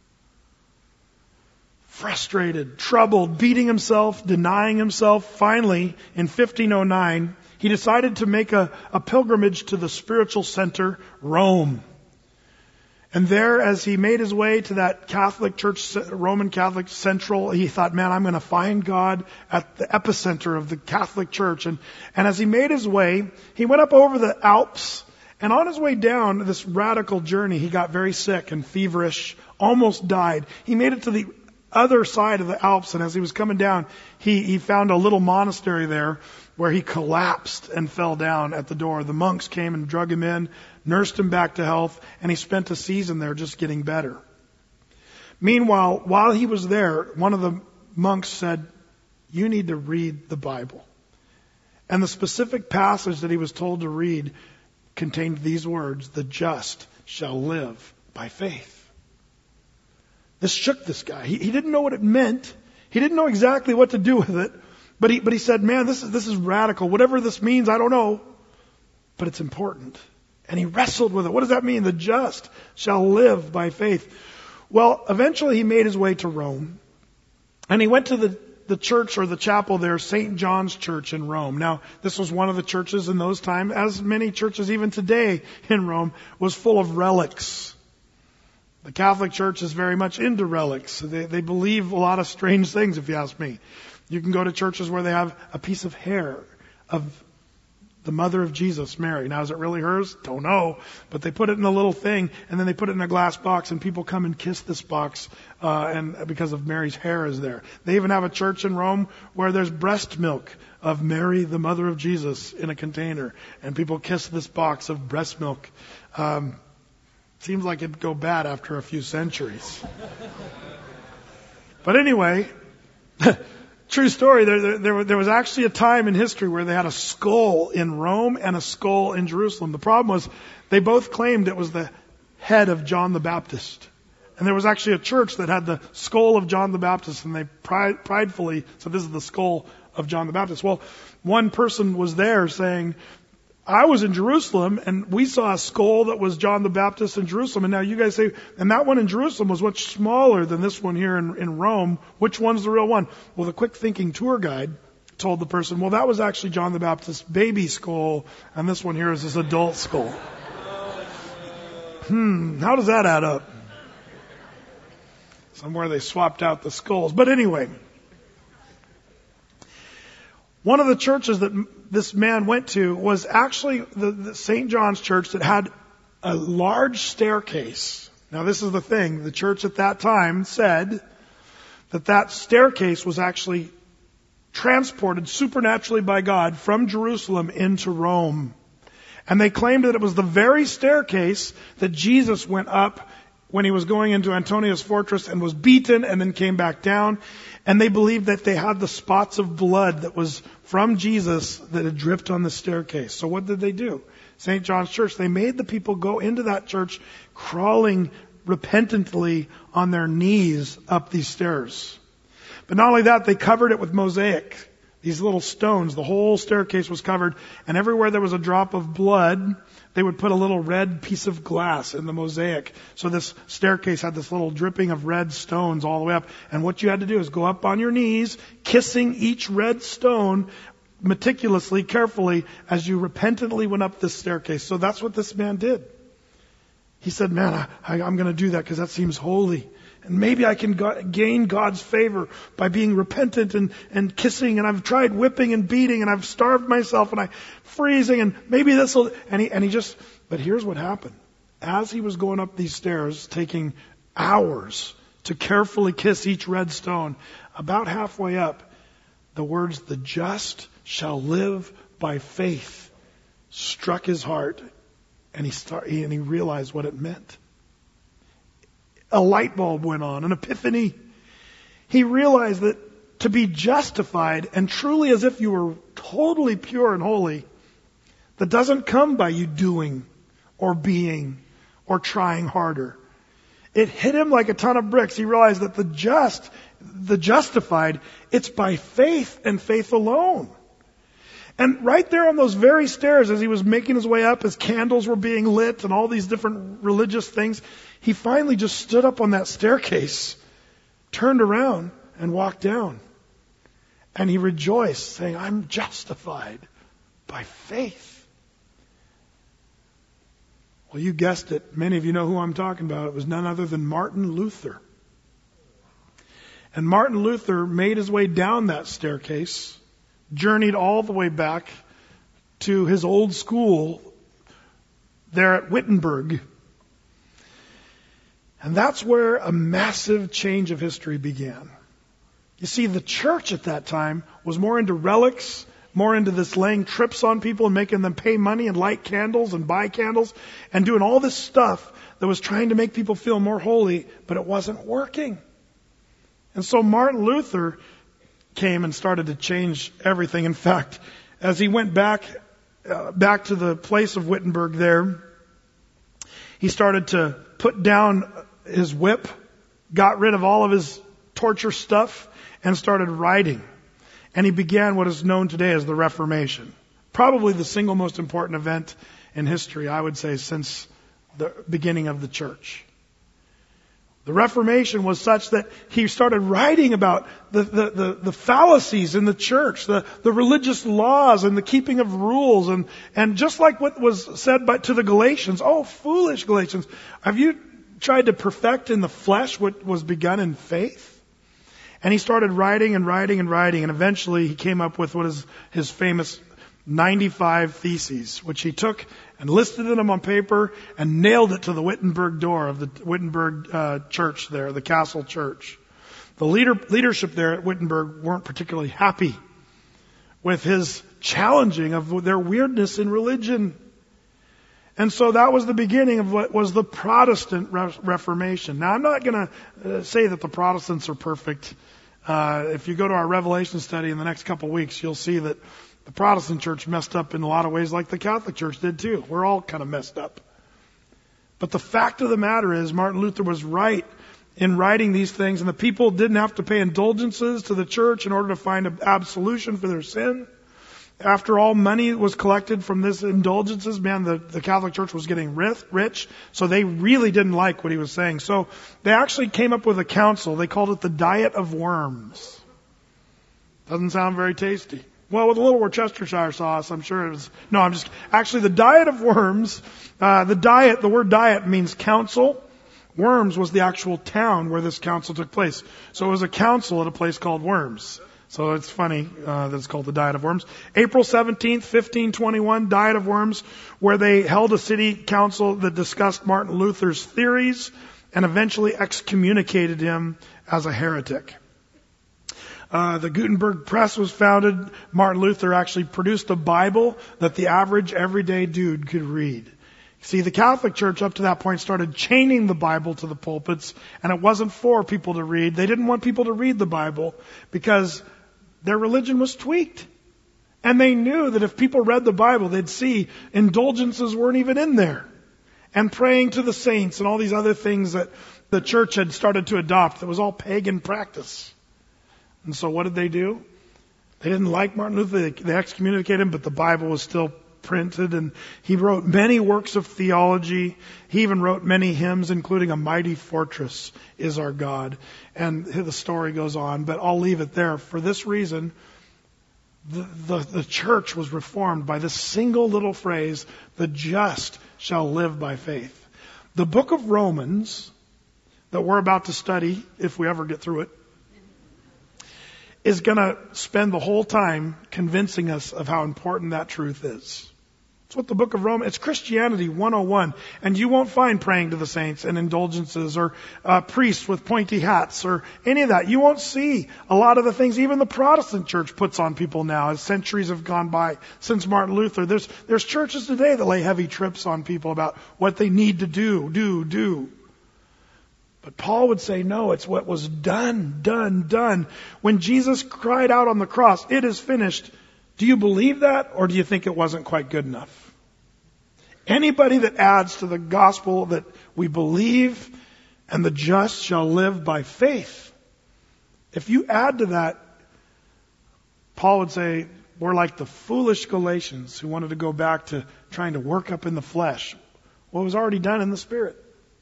Frustrated, troubled, beating himself, denying himself. Finally, in 1509, he decided to make a pilgrimage to the spiritual center, Rome. And there, as he made his way to that Catholic Church, Roman Catholic Central, he thought, man, I'm going to find God at the epicenter of the Catholic Church. And as he made his way, he went up over the Alps. And on his way down this radical journey, he got very sick and feverish, almost died. He made it to the other side of the Alps, and as he was coming down, he found a little monastery there where he collapsed and fell down at the door. The monks came and drug him in, nursed him back to health, and he spent a season there just getting better. Meanwhile, while he was there, one of the monks said, you need to read the Bible. And the specific passage that he was told to read contained these words, the just shall live by faith. This shook this guy. He didn't know what it meant. He didn't know exactly what to do with it. But he said, man, this is radical. Whatever this means, I don't know. But it's important. And he wrestled with it. What does that mean? The just shall live by faith. Well, eventually he made his way to Rome. And he went to the church or the chapel there, St. John's Church in Rome. Now, this was one of the churches in those times, as many churches even today in Rome, was full of relics. The Catholic Church is very much into relics. They believe a lot of strange things, if you ask me. You can go to churches where they have a piece of hair of the mother of Jesus, Mary. Now, is it really hers? Don't know. But they put it in a little thing, and then they put it in a glass box, and people come and kiss this box, and because of Mary's hair is there. They even have a church in Rome where there's breast milk of Mary, the mother of Jesus, in a container, and people kiss this box of breast milk. Seems like it'd go bad after a few centuries. But anyway, true story, there was actually a time in history where they had a skull in Rome and a skull in Jerusalem. The problem was they both claimed it was the head of John the Baptist. And there was actually a church that had the skull of John the Baptist, and they pridefully said, this is the skull of John the Baptist. Well, one person was there saying, I was in Jerusalem, and we saw a skull that was John the Baptist in Jerusalem. And now you guys say, and that one in Jerusalem was much smaller than this one here in Rome. Which one's the real one? Well, the quick thinking tour guide told the person, well, that was actually John the Baptist's baby skull, and this one here is his adult skull. How does that add up? Somewhere they swapped out the skulls. But anyway, one of the churches that this man went to was actually the St. John's Church that had a large staircase. Now this is the thing. The church at that time said that staircase was actually transported supernaturally by God from Jerusalem into Rome. And they claimed that it was the very staircase that Jesus went up when he was going into Antonia's fortress and was beaten and then came back down. And they believed that they had the spots of blood that was from Jesus that had dripped on the staircase. So what did they do? St. John's Church, they made the people go into that church crawling repentantly on their knees up these stairs. But not only that, they covered it with mosaic. These little stones, the whole staircase was covered, and everywhere there was a drop of blood, they would put a little red piece of glass in the mosaic. So this staircase had this little dripping of red stones all the way up. And what you had to do is go up on your knees, kissing each red stone meticulously, carefully, as you repentantly went up this staircase. So that's what this man did. He said, man, I'm going to do that because that seems holy. And maybe I can gain God's favor by being repentant and kissing. And I've tried whipping and beating, and I've starved myself, and I'm freezing, and maybe this will. And he just. But here's what happened: as he was going up these stairs, taking hours to carefully kiss each red stone, about halfway up, the words "the just shall live by faith" struck his heart, and he realized what it meant. A light bulb went on, an epiphany. He realized that to be justified and truly as if you were totally pure and holy, that doesn't come by you doing or being or trying harder. It hit him like a ton of bricks. He realized that the justified, it's by faith and faith alone. And right there on those very stairs, as he was making his way up, as candles were being lit and all these different religious things, he finally just stood up on that staircase, turned around, and walked down. And he rejoiced, saying, I'm justified by faith. Well, you guessed it. Many of you know who I'm talking about. It was none other than Martin Luther. And Martin Luther made his way down that staircase, journeyed all the way back to his old school there at Wittenberg. And that's where a massive change of history began. You see, the church at that time was more into relics, more into this laying trips on people and making them pay money and light candles and buy candles and doing all this stuff that was trying to make people feel more holy, but it wasn't working. And so Martin Luther came and started to change everything. In fact, as he went back to the place of Wittenberg there, he started to put down his whip, got rid of all of his torture stuff, and started writing. And he began what is known today as the Reformation. Probably the single most important event in history, I would say, since the beginning of the church. The Reformation was such that he started writing about the fallacies in the church, the religious laws and the keeping of rules. And just like what was said to the Galatians, oh, foolish Galatians, have you tried to perfect in the flesh what was begun in faith? And he started writing and writing and writing, and eventually he came up with what is his famous 95 Theses, which he took and listed them on paper and nailed it to the Wittenberg door of the Wittenberg church there, the castle church. The leadership there at Wittenberg weren't particularly happy with his challenging of their weirdness in religion. And so that was the beginning of what was the Protestant Reformation. Now, I'm not going to say that the Protestants are perfect. If you go to our Revelation study in the next couple of weeks, you'll see that the Protestant church messed up in a lot of ways like the Catholic Church did too. We're all kind of messed up. But the fact of the matter is, Martin Luther was right in writing these things, and the people didn't have to pay indulgences to the church in order to find an absolution for their sin. After all, money was collected from this indulgences. Man, the Catholic Church was getting rich, so they really didn't like what he was saying. So they actually came up with a council. They called it the Diet of Worms. Doesn't sound very tasty. Well, with a little Worcestershire sauce, I'm sure it was. No, I'm just. Actually, the diet of worms, the word diet means council. Worms was the actual town where this council took place. So it was a council at a place called Worms. So it's funny that it's called the Diet of Worms. April 17th, 1521, Diet of Worms, where they held a city council that discussed Martin Luther's theories and eventually excommunicated him as a heretic. The Gutenberg Press was founded. Martin Luther actually produced a Bible that the average everyday dude could read. See, the Catholic Church up to that point started chaining the Bible to the pulpits, and it wasn't for people to read. They didn't want people to read the Bible because their religion was tweaked. And they knew that if people read the Bible, they'd see indulgences weren't even in there. And praying to the saints and all these other things that the church had started to adopt. That was all pagan practice. And so what did they do? They didn't like Martin Luther. They excommunicated him, but the Bible was still printed, and he wrote many works of theology. He even wrote many hymns, including A Mighty Fortress Is Our God. And the story goes on, but I'll leave it there. For this reason, the church was reformed by this single little phrase, the just shall live by faith. The book of Romans that we're about to study, if we ever get through it, is going to spend the whole time convincing us of how important that truth is. It's what the book of Romans, it's Christianity 101. And you won't find praying to the saints and indulgences or priests with pointy hats or any of that. You won't see a lot of the things even the Protestant church puts on people now as centuries have gone by since Martin Luther. There's churches today that lay heavy trips on people about what they need to do. But Paul would say, no, it's what was done. When Jesus cried out on the cross, it is finished. Do you believe that, or do you think it wasn't quite good enough? Anybody that adds to the gospel that we believe and the just shall live by faith, if you add to that, Paul would say, we're like the foolish Galatians who wanted to go back to trying to work up in the flesh what was already done in the Spirit.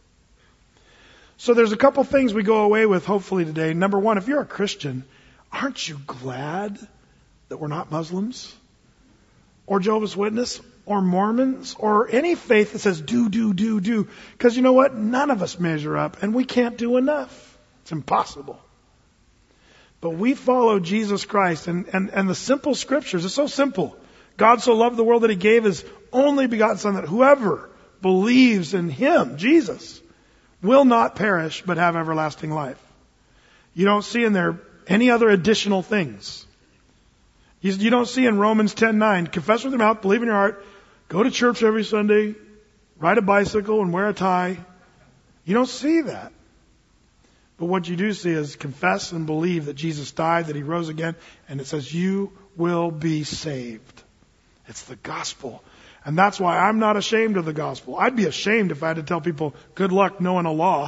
So there's a couple things we go away with hopefully today. Number one, if you're a Christian, aren't you glad that we're not Muslims or Jehovah's Witness or Mormons or any faith that says do. Because you know what? None of us measure up and we can't do enough. It's impossible. But we follow Jesus Christ and the simple scriptures. It's so simple. God so loved the world that He gave His only begotten Son, that whoever believes in Him, Jesus, will not perish but have everlasting life. You don't see in there any other additional things. You don't see in Romans 10:9, confess with your mouth, believe in your heart, go to church every Sunday, ride a bicycle and wear a tie. You don't see that. But what you do see is confess and believe that Jesus died, that He rose again, and it says you will be saved. It's the gospel. And that's why I'm not ashamed of the gospel. I'd be ashamed if I had to tell people, good luck knowing a law.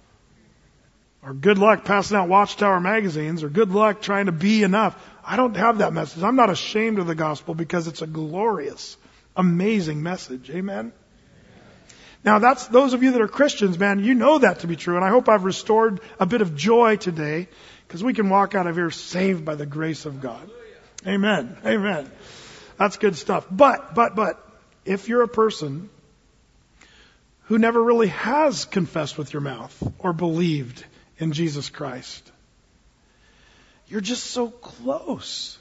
Or good luck passing out Watchtower magazines. Or good luck trying to be enough. I don't have that message. I'm not ashamed of the gospel because it's a glorious, amazing message. Amen? Now that's, those of you that are Christians, man, you know that to be true. And I hope I've restored a bit of joy today. Because we can walk out of here saved by the grace of God. Amen. Amen. That's good stuff. But, if you're a person who never really has confessed with your mouth or believed in Jesus Christ, you're just so close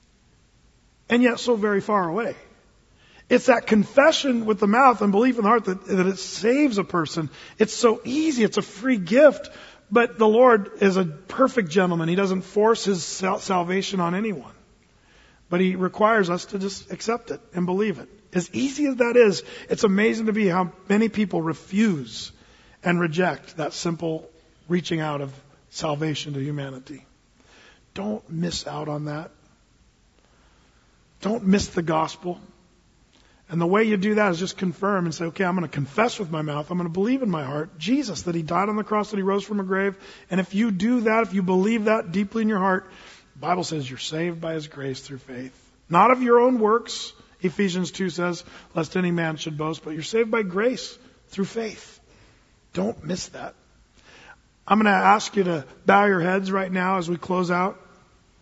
and yet so very far away. It's that confession with the mouth and belief in the heart that it saves a person. It's so easy. It's a free gift. But the Lord is a perfect gentleman. He doesn't force His salvation on anyone. But He requires us to just accept it and believe it. As easy as that is, it's amazing to me how many people refuse and reject that simple reaching out of salvation to humanity. Don't miss out on that. Don't miss the gospel. And the way you do that is just confirm and say, okay, I'm going to confess with my mouth. I'm going to believe in my heart, Jesus, that He died on the cross, that He rose from a grave. And if you do that, if you believe that deeply in your heart, the Bible says you're saved by His grace through faith. Not of your own works. Ephesians 2 says, lest any man should boast, but you're saved by grace through faith. Don't miss that. I'm going to ask you to bow your heads right now as we close out.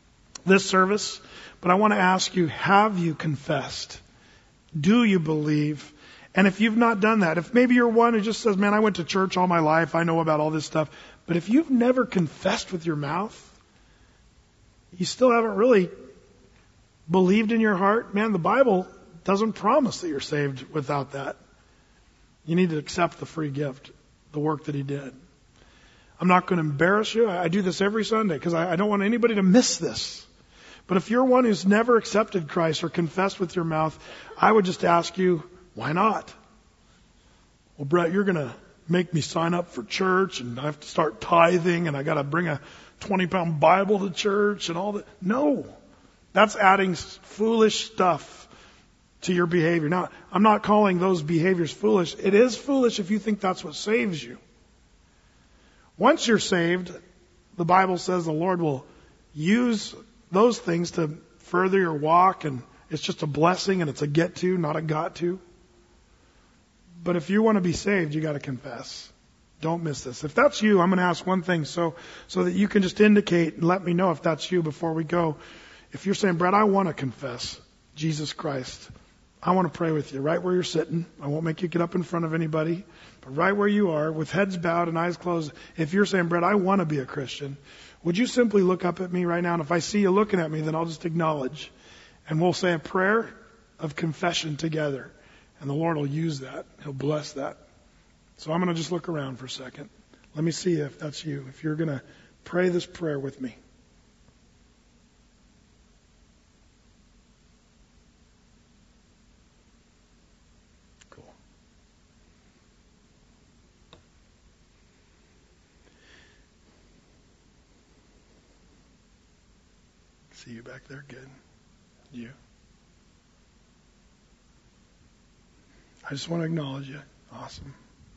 this service. But I want to ask you, have you confessed? Do you believe? And if you've not done that, if maybe you're one who just says, man, I went to church all my life, I know about all this stuff. But if you've never confessed with your mouth, you still haven't really believed in your heart, man, the Bible doesn't promise that you're saved without that. You need to accept the free gift, the work that He did. I'm not going to embarrass you. I do this every Sunday because I don't want anybody to miss this. But if you're one who's never accepted Christ or confessed with your mouth, I would just ask you, why not? Well, Brett, you're going to make me sign up for church and I have to start tithing and I got to bring a 20-pound Bible to church and all that. No, that's adding foolish stuff to your behavior. Now, I'm not calling those behaviors foolish. It is foolish if you think that's what saves you. Once you're saved, the Bible says the Lord will use those things to further your walk, and it's just a blessing and it's a get to, not a got to. But if you want to be saved, you got to confess. Don't miss this. If that's you, I'm going to ask one thing so that you can just indicate and let me know if that's you before we go. If you're saying, Brett, I want to confess Jesus Christ, I want to pray with you right where you're sitting. I won't make you get up in front of anybody, but right where you are with heads bowed and eyes closed. If you're saying, Brett, I want to be a Christian, would you simply look up at me right now? And if I see you looking at me, then I'll just acknowledge. And we'll say a prayer of confession together. And the Lord will use that. He'll bless that. So I'm going to just look around for a second. Let me see if that's you. If you're going to pray this prayer with me. Cool. See you back there? Good. You. I just want to acknowledge you. Awesome.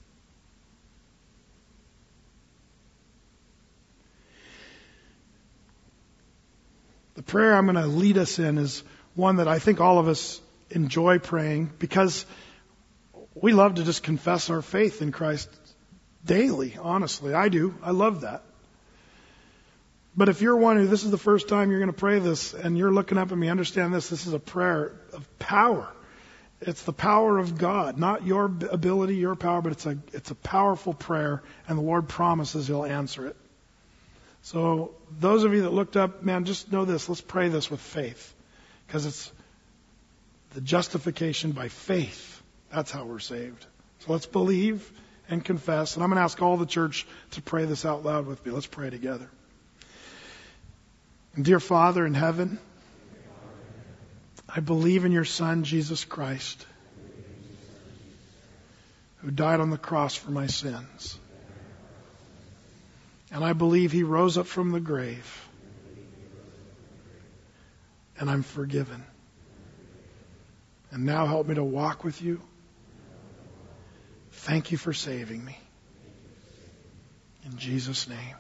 The prayer I'm going to lead us in is one that I think all of us enjoy praying because we love to just confess our faith in Christ daily, honestly. I do. I love that. But if you're one who this is the first time you're going to pray this and you're looking up at me, understand this. This is a prayer of power. It's the power of God, not your ability, your power, but it's a powerful prayer, and the Lord promises He'll answer it. So those of you that looked up, man, just know this. Let's pray this with faith, because it's the justification by faith. That's how we're saved. So let's believe and confess. And I'm going to ask all the church to pray this out loud with me. Let's pray together. And dear Father in heaven, I believe in your Son, Jesus Christ, who died on the cross for my sins. And I believe He rose up from the grave. And I'm forgiven. And now help me to walk with you. Thank you for saving me. In Jesus' name.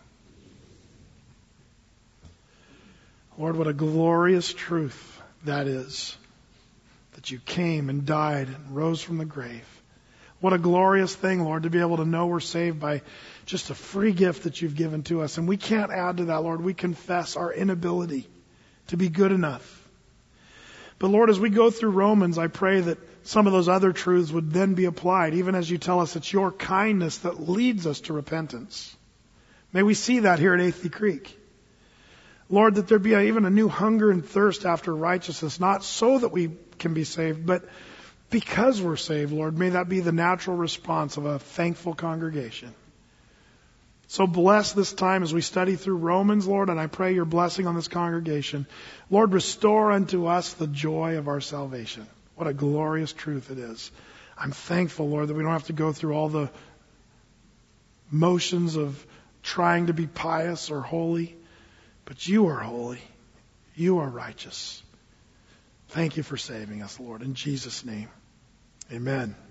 Lord, what a glorious truth that is, that you came and died and rose from the grave. What a glorious thing, Lord, to be able to know we're saved by just a free gift that you've given to us. And we can't add to that, Lord. We confess our inability to be good enough. But Lord, as we go through Romans, I pray that some of those other truths would then be applied, even as you tell us it's your kindness that leads us to repentance. May we see that here at Athey Creek. Lord, that there be even a new hunger and thirst after righteousness, not so that we can be saved, but because we're saved, Lord. May that be the natural response of a thankful congregation. So bless this time as we study through Romans, Lord, and I pray your blessing on this congregation. Lord, restore unto us the joy of our salvation. What a glorious truth it is. I'm thankful, Lord, that we don't have to go through all the motions of trying to be pious or holy. But you are holy. You are righteous. Thank you for saving us, Lord. In Jesus' name, amen.